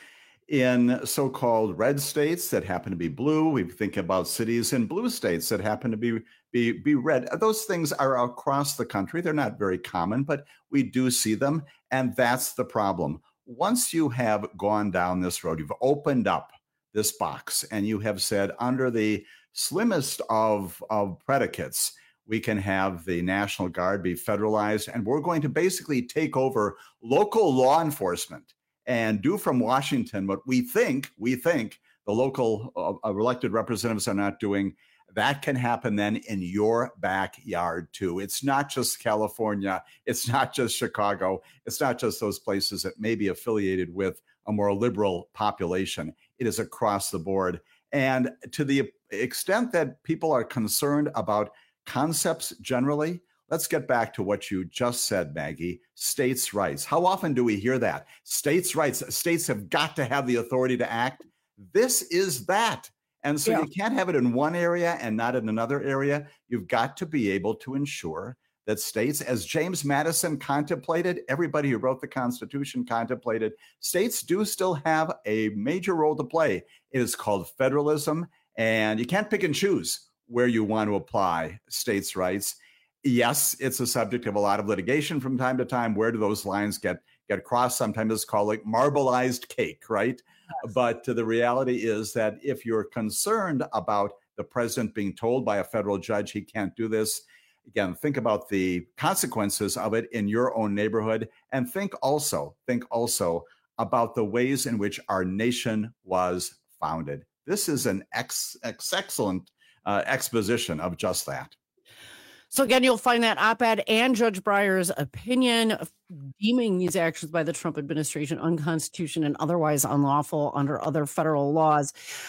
in so-called red states that happen to be blue. We think about cities in blue states that happen to be, be, be red. Those things are across the country. They're not very common, but we do see them. And that's the problem. Once you have gone down this road, you've opened up this box and you have said, under the slimmest of, of predicates, we can have the National Guard be federalized, and we're going to basically take over local law enforcement and do from Washington what we think, we think the local uh, elected representatives are not doing. That can happen then in your backyard too. It's not just California. It's not just Chicago. It's not just those places that may be affiliated with a more liberal population. It is across the board. And to the extent that people are concerned about concepts generally, let's get back to what you just said, Maggie, states' rights. How often do we hear that? States' rights, states have got to have the authority to act. This is that. And so yeah. you can't have it in one area and not in another area. You've got to be able to ensure that states, as James Madison contemplated, everybody who wrote the Constitution contemplated, states do still have a major role to play. It is called federalism, and you can't pick and choose where you want to apply states' rights. Yes, it's a subject of a lot of litigation from time to time. Where do those lines get, get crossed? Sometimes it's called like marbleized cake, right? Yes. But the reality is that if you're concerned about the president being told by a federal judge he can't do this, again, think about the consequences of it in your own neighborhood, and think also, think also about the ways in which our nation was founded. This is an ex, ex excellent uh, exposition of just that. So again, you'll find that op-ed and Judge Breyer's opinion of deeming these actions by the Trump administration unconstitutional and otherwise unlawful under other federal laws.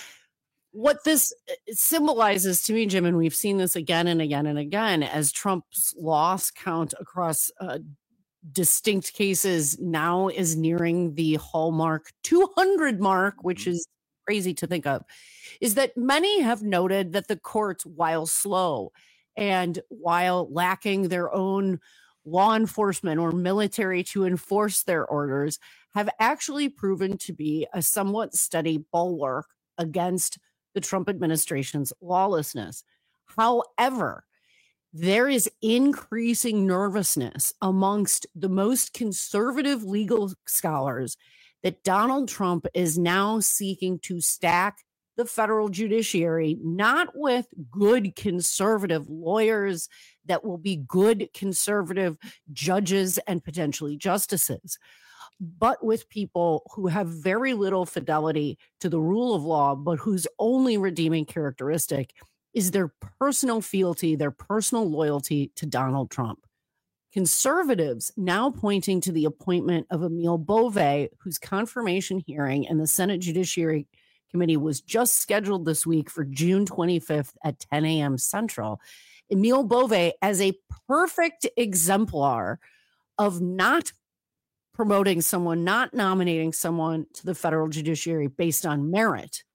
What this symbolizes to me, Jim, and we've seen this again and again and again, as Trump's loss count across uh, distinct cases now is nearing the hallmark two hundred mark, which is crazy to think of, is that many have noted that the courts, while slow and while lacking their own law enforcement or military to enforce their orders, have actually proven to be a somewhat steady bulwark against the Trump administration's lawlessness. However, there is increasing nervousness amongst the most conservative legal scholars that Donald Trump is now seeking to stack the federal judiciary, not with good conservative lawyers that will be good conservative judges and potentially justices, but with people who have very little fidelity to the rule of law, but whose only redeeming characteristic is their personal fealty, their personal loyalty to Donald Trump. Conservatives now pointing to the appointment of Emil Bove, whose confirmation hearing in the Senate Judiciary Committee was just scheduled this week for June twenty-fifth at ten a.m. Central. Emil Bove as a perfect exemplar of not promoting someone, not nominating someone to the federal judiciary based on merit.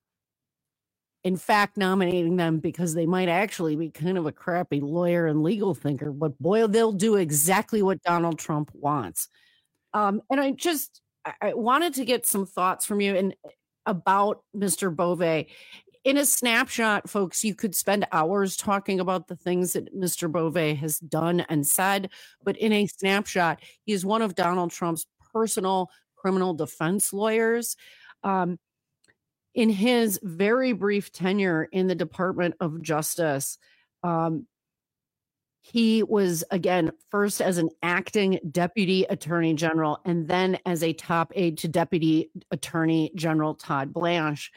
In fact, nominating them because they might actually be kind of a crappy lawyer and legal thinker, but boy, they'll do exactly what Donald Trump wants. Um, and I just, I wanted to get some thoughts from you and about Mister Bove. In a snapshot, folks, you could spend hours talking about the things that Mister Bove has done and said, but in a snapshot, he is one of Donald Trump's personal criminal defense lawyers. Um, in his very brief tenure in the Department of Justice, um, he was, again, first as an acting deputy attorney general and then as a top aide to Deputy Attorney General Todd Blanche.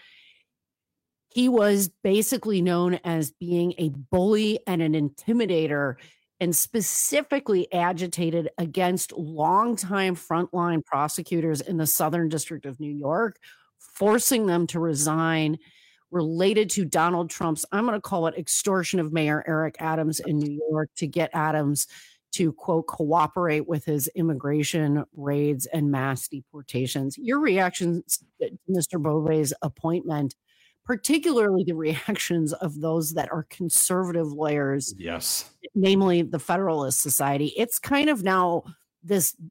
He was basically known as being a bully and an intimidator, and specifically agitated against longtime frontline prosecutors in the Southern District of New York, forcing them to resign related to Donald Trump's, I'm going to call it extortion of Mayor Eric Adams in New York to get Adams to, quote, cooperate with his immigration raids and mass deportations. Your reactions to Mister Bove's appointment, particularly the reactions of those that are conservative lawyers, yes, namely the Federalist Society. It's kind of now this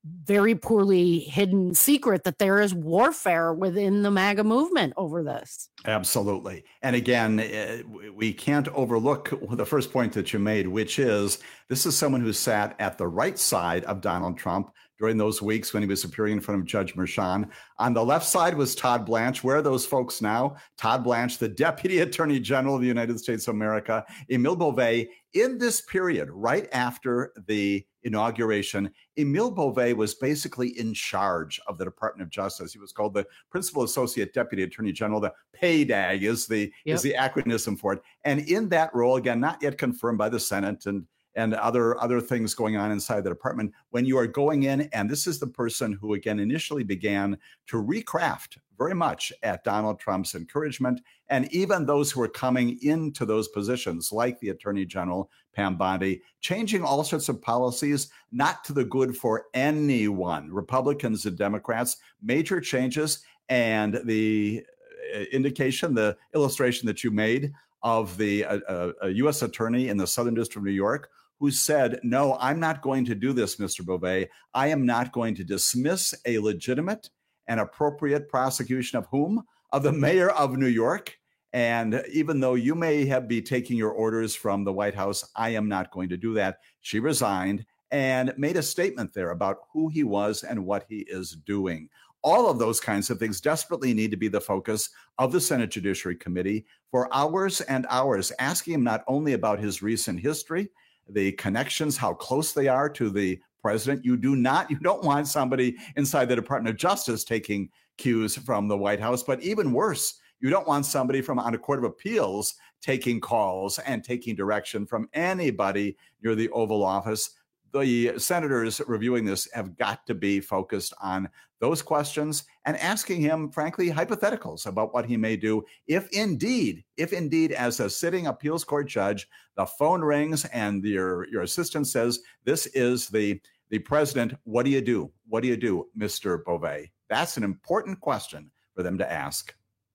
very poorly hidden secret that there is warfare within the MAGA movement over this. Absolutely. And again, we can't overlook the first point that you made, which is this is someone who sat at the right side of Donald Trump during those weeks when he was appearing in front of Judge Merchan. On the left side was Todd Blanche. Where are those folks now? Todd Blanche, the Deputy Attorney General of the United States of America, Emile Beauvais. In this period, right after the inauguration, Emile Beauvais was basically in charge of the Department of Justice. He was called the Principal Associate Deputy Attorney General. The P A D A G is the yep. is the acronym for it. And in that role, again, not yet confirmed by the Senate and and other other things going on inside the department, when you are going in, and this is the person who, again, initially began to recraft very much at Donald Trump's encouragement, and even those who are coming into those positions, like the Attorney General, Pam Bondi, changing all sorts of policies, not to the good for anyone, Republicans and Democrats, major changes, and the indication, the illustration that you made of the uh, uh, a U S attorney in the Southern District of New York, who said, no, I'm not going to do this, Mister Beauvais. I am not going to dismiss a legitimate and appropriate prosecution of whom? Of the mayor of New York. And even though you may have be taking your orders from the White House, I am not going to do that. She resigned and made a statement there about who he was and what he is doing. All of those kinds of things desperately need to be the focus of the Senate Judiciary Committee for hours and hours, asking him not only about his recent history, the connections, how close they are to the president. You do not, you don't want somebody inside the Department of Justice taking cues from the White House, but even worse, you don't want somebody from on a Court of Appeals taking calls and taking direction from anybody near the Oval Office. The senators reviewing this have got to be focused on those questions and asking him, frankly, hypotheticals about what he may do if indeed, if indeed, as a sitting appeals court judge, the phone rings and your, your assistant says, this is the, the president. What do you do? What do you do, Mister Beauvais? That's an important question for them to ask.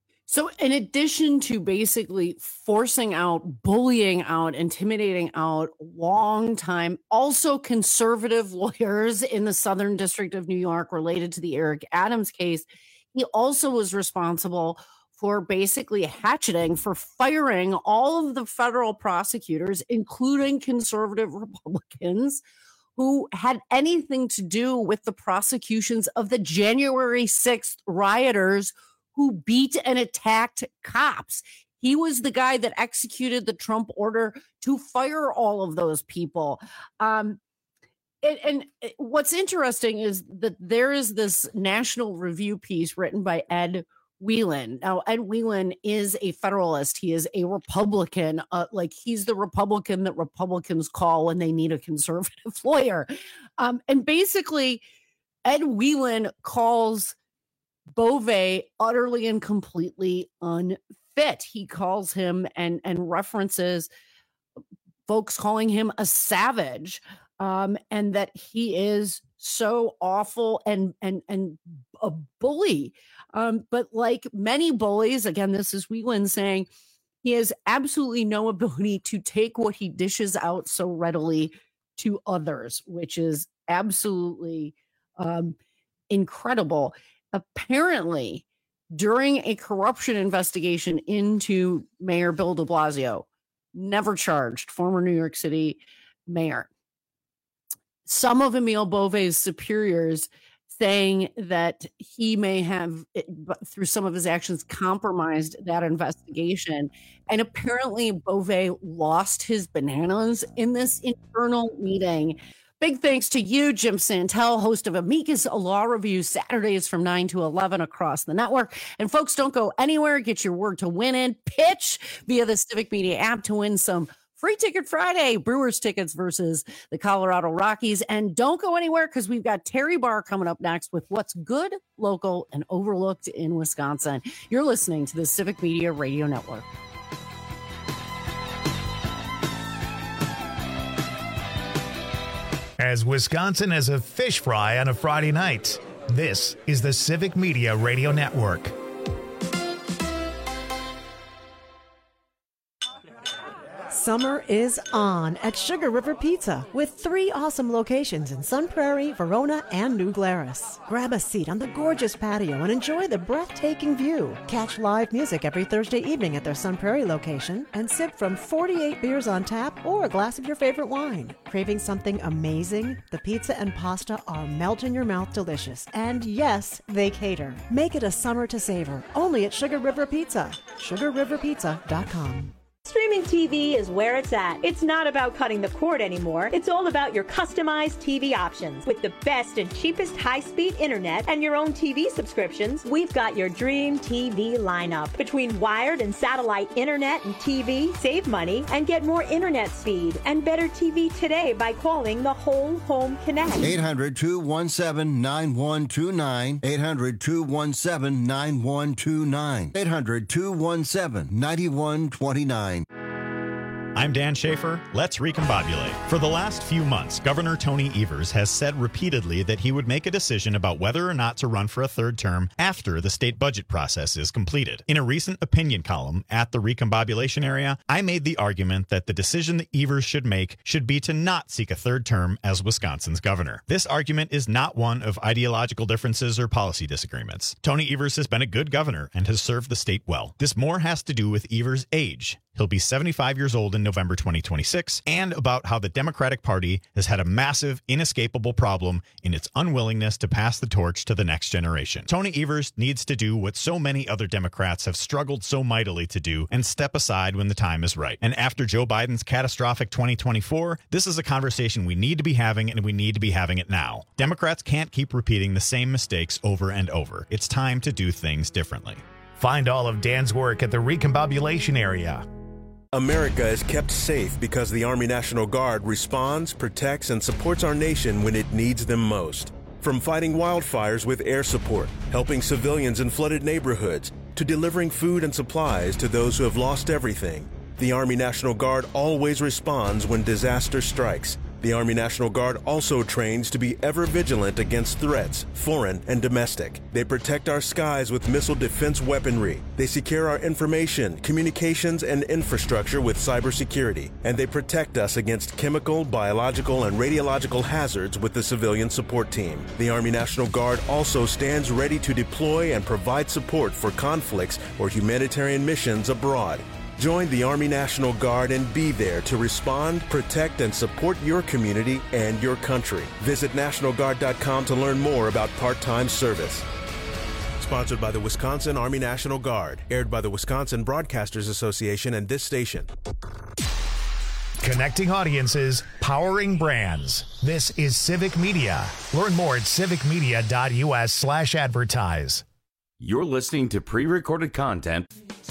So in addition to basically forcing out, bullying out, intimidating out long-time, also conservative lawyers in the Southern District of New York related to the Eric Adams case, he also was responsible for basically hatcheting, for firing all of the federal prosecutors, including conservative Republicans, who had anything to do with the prosecutions of the January sixth rioters who beat and attacked cops. He was the guy that executed the Trump order to fire all of those people. Um, and, and what's interesting is that there is this National Review piece written by Ed Whelan. Now, Ed Whelan is a Federalist. He is a Republican. Uh, like he's the Republican that Republicans call when they need a conservative lawyer. Um, and basically, Ed Whelan calls Beauvais utterly and completely unfit. He calls him and and references folks calling him a savage, um, and that he is so awful and and and a bully. Um, but like many bullies, again, this is Whelan saying he has absolutely no ability to take what he dishes out so readily to others, which is absolutely um, incredible. Apparently, during a corruption investigation into Mayor Bill de Blasio, never charged, former New York City mayor, some of Emile Beauvais' superiors saying that he may have, through some of his actions, compromised that investigation. And apparently, Beauvais lost his bananas in this internal meeting. Big thanks to you, Jim Santel, host of Amicus Law Review, Saturdays from nine to eleven across the network. And folks, don't go anywhere. Get your word to win in. Pitch via the Civic Media app to win some Free Ticket Friday, Brewers tickets versus the Colorado Rockies. And don't go anywhere because we've got Terry Barr coming up next with what's good, local, and overlooked in Wisconsin. You're listening to the Civic Media Radio Network. As Wisconsin as a fish fry on a Friday night, this is the Civic Media Radio Network. Summer is on at Sugar River Pizza with three awesome locations in Sun Prairie, Verona, and New Glarus. Grab a seat on the gorgeous patio and enjoy the breathtaking view. Catch live music every Thursday evening at their Sun Prairie location and sip from forty-eight beers on tap or a glass of your favorite wine. Craving something amazing? The pizza and pasta are melt-in-your-mouth delicious. And yes, they cater. Make it a summer to savor, only at Sugar River Pizza. sugar river pizza dot com. Streaming T V is where it's at. It's not about cutting the cord anymore. It's all about your customized T V options. With the best and cheapest high-speed internet and your own T V subscriptions, we've got your dream T V lineup. Between wired and satellite internet and T V, save money and get more internet speed and better T V today by calling the Whole Home Connect. eight hundred, two one seven, nine one two nine. eight hundred, two one seven, nine one two nine. eight hundred, two one seven, nine one two nine. I'm Dan Schaefer. Let's recombobulate. For the last few months, Governor Tony Evers has said repeatedly that he would make a decision about whether or not to run for a third term after the state budget process is completed. In a recent opinion column at the recombobulation area, I made the argument that the decision that Evers should make should be to not seek a third term as Wisconsin's governor. This argument is not one of ideological differences or policy disagreements. Tony Evers has been a good governor and has served the state well. This more has to do with Evers' age. He'll be seventy-five years old in November twenty twenty-six, and about how the Democratic Party has had a massive, inescapable problem in its unwillingness to pass the torch to the next generation. Tony Evers needs to do what so many other Democrats have struggled so mightily to do and step aside when the time is right. And after Joe Biden's catastrophic twenty twenty-four, this is a conversation we need to be having, and we need to be having it now. Democrats can't keep repeating the same mistakes over and over. It's time to do things differently. Find all of Dan's work at the recombobulation area. America is kept safe because the Army National Guard responds, protects, and supports our nation when it needs them most. From fighting wildfires with air support, helping civilians in flooded neighborhoods, to delivering food and supplies to those who have lost everything, the Army National Guard always responds when disaster strikes. The Army National Guard also trains to be ever vigilant against threats, foreign and domestic. They protect our skies with missile defense weaponry. They secure our information, communications, and infrastructure with cybersecurity. And they protect us against chemical, biological, and radiological hazards with the civilian support team. The Army National Guard also stands ready to deploy and provide support for conflicts or humanitarian missions abroad. Join the Army National Guard and be there to respond, protect, and support your community and your country. Visit National Guard dot com to learn more about part-time service. Sponsored by the Wisconsin Army National Guard. Aired by the Wisconsin Broadcasters Association and this station. Connecting audiences, powering brands. This is Civic Media. Learn more at civic media dot u s slash advertise. You're listening to pre-recorded content.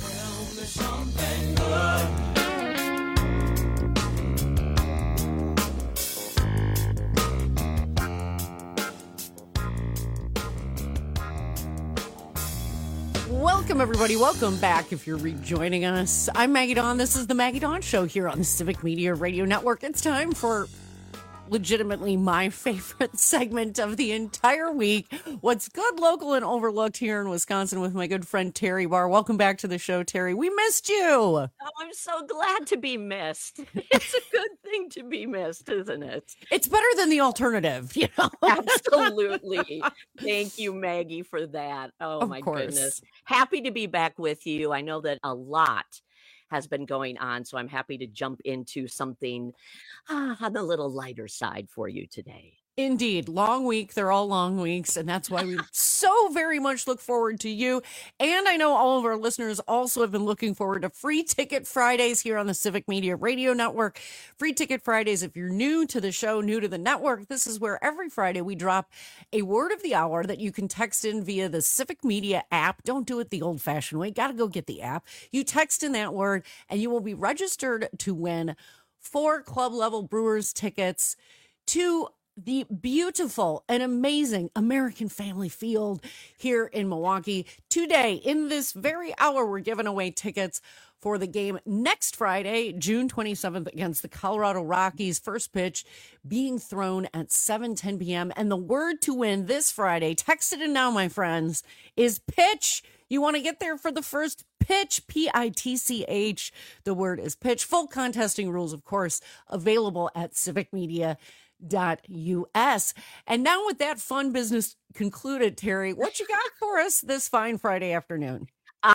Welcome, everybody. Welcome back if you're rejoining us. I'm Maggie Dawn. This is the Maggie Dawn Show here on the Civic Media Radio Network. It's time for legitimately my favorite segment of the entire week. What's good, local, and overlooked here in Wisconsin with my good friend Terry Barr. Welcome back to the show, Terry. We missed you. Oh, I'm so glad to be missed. It's a good thing to be missed, isn't it? It's better than the alternative, you know? Absolutely. Thank you, Maggie, for that. Oh, of my course. goodness. Happy to be back with you. I know that a lot has been going on, so I'm happy to jump into something ah, on the little lighter side for you today. Indeed. Long week. They're all long weeks. And that's why we so very much look forward to you. And I know all of our listeners also have been looking forward to Free Ticket Fridays here on the Civic Media Radio Network. Free Ticket Fridays, if you're new to the show, new to the network, this is where every Friday we drop a word of the hour that you can text in via the Civic Media app. Don't do it the old fashioned way. Got to go get the app. You text in that word and you will be registered to win four club level Brewers tickets to the beautiful and amazing American Family Field here in Milwaukee. Today, in this very hour, we're giving away tickets for the game next Friday, June twenty-seventh, against the Colorado Rockies. First pitch being thrown at seven ten p.m. And the word to win this Friday, text it in now, my friends, is pitch. You want to get there for the first pitch, P I T C H. The word is pitch. Full contesting rules, of course, available at civic media dot U S. And now with that fun business concluded, Terry, what you got for us this fine Friday afternoon?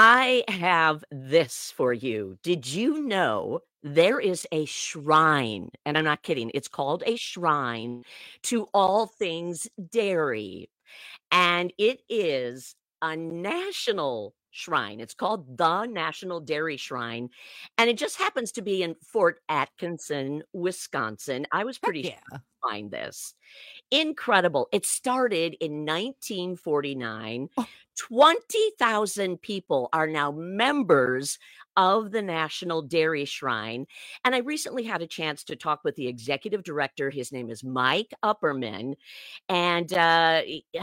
I have this for you. Did you know there is a shrine, and I'm not kidding, it's called a shrine to all things dairy, and it is a national shrine. It's called the National Dairy Shrine, and it just happens to be in Fort Atkinson, Wisconsin. I was pretty yeah. sure to find this. Incredible. It started in nineteen forty-nine. Oh. twenty thousand people are now members of the National Dairy Shrine. And I recently had a chance to talk with the executive director. His name is Mike Upperman. And uh,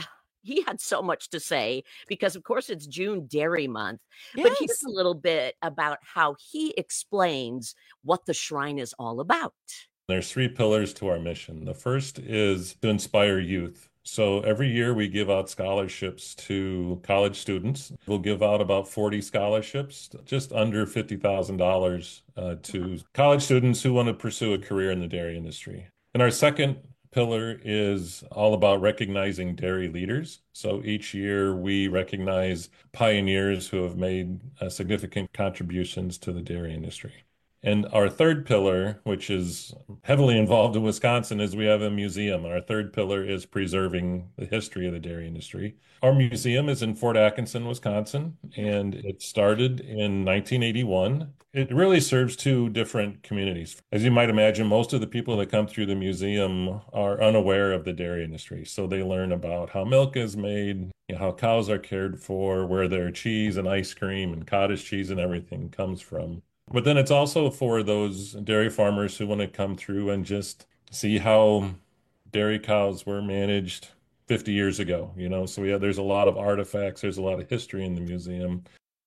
he had so much to say because, of course, it's June Dairy Month. Yes. But here's a little bit about how he explains what the shrine is all about. There's three pillars to our mission. The first is to inspire youth. So every year we give out scholarships to college students. We'll give out about forty scholarships, just under fifty thousand dollars uh, to college students who want to pursue a career in the dairy industry. And our second pillar is all about recognizing dairy leaders. So each year we recognize pioneers who have made uh, significant contributions to the dairy industry. And our third pillar, which is heavily involved in Wisconsin, is we have a museum. Our third pillar is preserving the history of the dairy industry. Our museum is in Fort Atkinson, Wisconsin, and it started in nineteen eighty-one. It really serves two different communities. As you might imagine, most of the people that come through the museum are unaware of the dairy industry. So they learn about how milk is made, you know, how cows are cared for, where their cheese and ice cream and cottage cheese and everything comes from. But then it's also for those dairy farmers who want to come through and just see how dairy cows were managed fifty years ago, you know? So yeah, there's a lot of artifacts, there's a lot of history in the museum.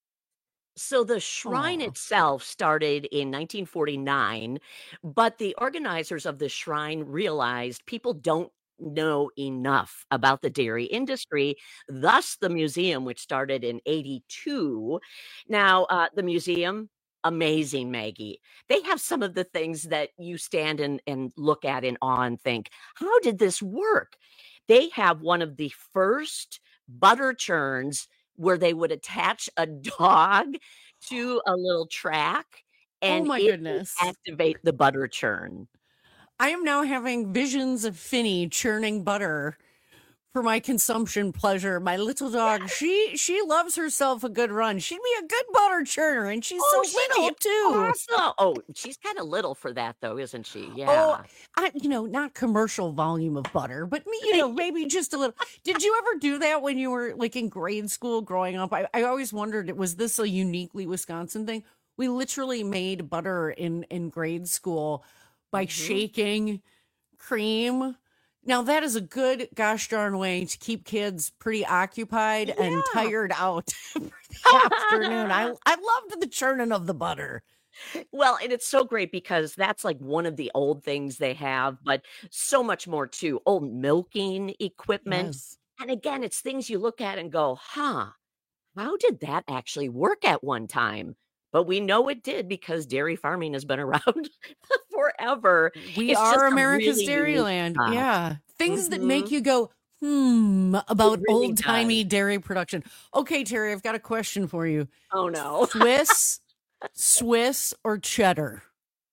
So the shrine Aw. itself started in nineteen forty-nine, but the organizers of the shrine realized people don't know enough about the dairy industry, thus the museum, which started in eighty-two. Now, uh, the museum, amazing, Maggie. They have some of the things that you stand and, and look at in awe and think, how did this work? They have one of the first butter churns where they would attach a dog to a little track and Oh my it would goodness. activate the butter churn. I am now having visions of Finny churning butter for my consumption pleasure. My little dog, she she loves herself a good run. She'd be a good butter churner, and she's Oh, so she'd be little too. awesome. Oh, she's kind of little for that, though, isn't she? Oh, Yeah. I, you know, not commercial volume of butter, but me, you know, maybe just a little. Did you ever do that when you were like in grade school growing up? I, I always wondered, was this a uniquely Wisconsin thing? We literally made butter in in grade school by Mhm. shaking cream. Now that is a good gosh darn way to keep kids pretty occupied and Yeah. tired out for the afternoon. I I loved the churning of the butter. Well, and it's so great because that's like one of the old things they have, but so much more too. Old milking equipment. Yes. And again, it's things you look at and go, huh, how did that actually work at one time? But we know it did because dairy farming has been around forever. We It's just are a America's really unique Dairyland. spot. Yeah. Things that make Mhm. you go, hmm, about really old timey does. dairy production. Okay, Terry, I've got a question for you. Oh no. Swiss, Swiss, or cheddar?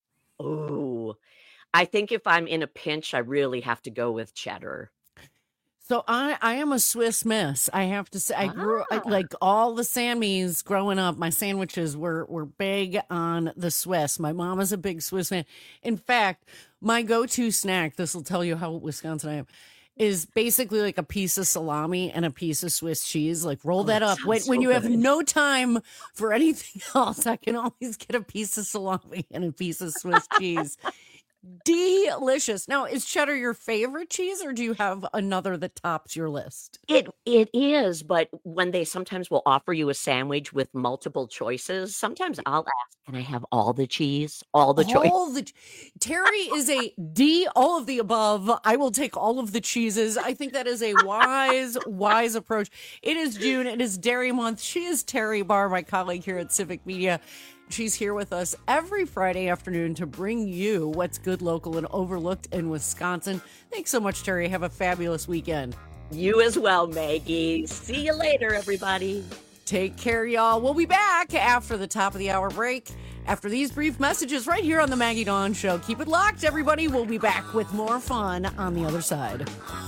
Oh, I think if I'm in a pinch, I really have to go with cheddar. So I, I am a Swiss miss. I have to say, I grew I, Ah. like all the Sammys growing up. My sandwiches were were big on the Swiss. My mom is a big Swiss fan. In fact, my go-to snack, this will tell you how Wisconsin I am, is basically like a piece of salami and a piece of Swiss cheese. Like roll Oh, that that up. When, sounds when so you have good. no time for anything else, I can always get a piece of salami and a piece of Swiss cheese. delicious. Now, is cheddar your favorite cheese, or do you have another that tops your list? It it is, but when they sometimes will offer you a sandwich with multiple choices, sometimes I'll ask, "Can I have all the cheese, all the choice?" All the Terry is a D, all of the above. I will take all of the cheeses. I think that is a wise, wise approach. It is June. It is Dairy Month. She is Terry Barr, my colleague here at Civic Media. She's here with us every Friday afternoon to bring you what's good, local, and overlooked in Wisconsin. Thanks so much, Terry. Have a fabulous weekend. You as well, Maggie. See you later, everybody. Take care, y'all. We'll be back after the top of the hour break, after these brief messages right here on the Maggie Dawn Show. Keep it locked, everybody. We'll be back with more fun on the other side.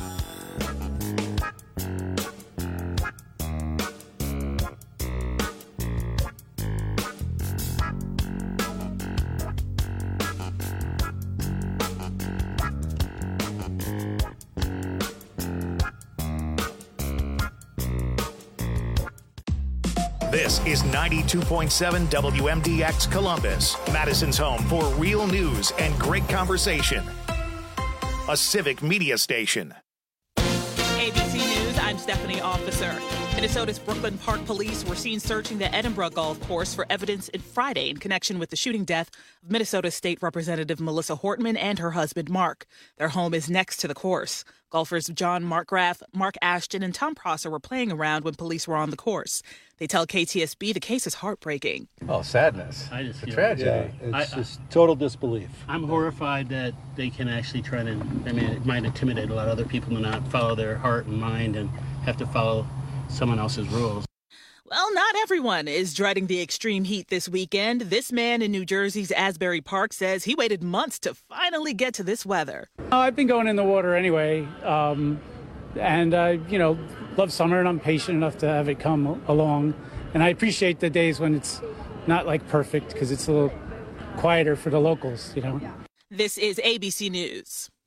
This is ninety-two point seven W M D X Columbus, Madison's home for real news and great conversation. A Civic Media station. A B C News, I'm Stephanie Officer. Minnesota's Brooklyn Park Police were seen searching the Edinburgh Golf Course for evidence in Friday in connection with the shooting death of Minnesota State Representative Melissa Hortman and her husband, Mark. Their home is next to the course. Golfers John Markgraf, Mark Ashton, and Tom Prosser were playing around when police were on the course. They tell K T S B the case is heartbreaking. Oh, sadness. I just it's a feel tragedy. Yeah, it's I, just total disbelief. I'm horrified that they can actually try to, I mean, it might intimidate a lot of other people to not follow their heart and mind and have to follow someone else's rules. Well, not everyone is dreading the extreme heat this weekend. This man in New Jersey's Asbury Park says he waited months to finally get to this weather. Oh, I've been going in the water anyway, um, and I, you know, love summer, and I'm patient enough to have it come along. And I appreciate the days when it's not like perfect because it's a little quieter for the locals, you know. This is A B C News.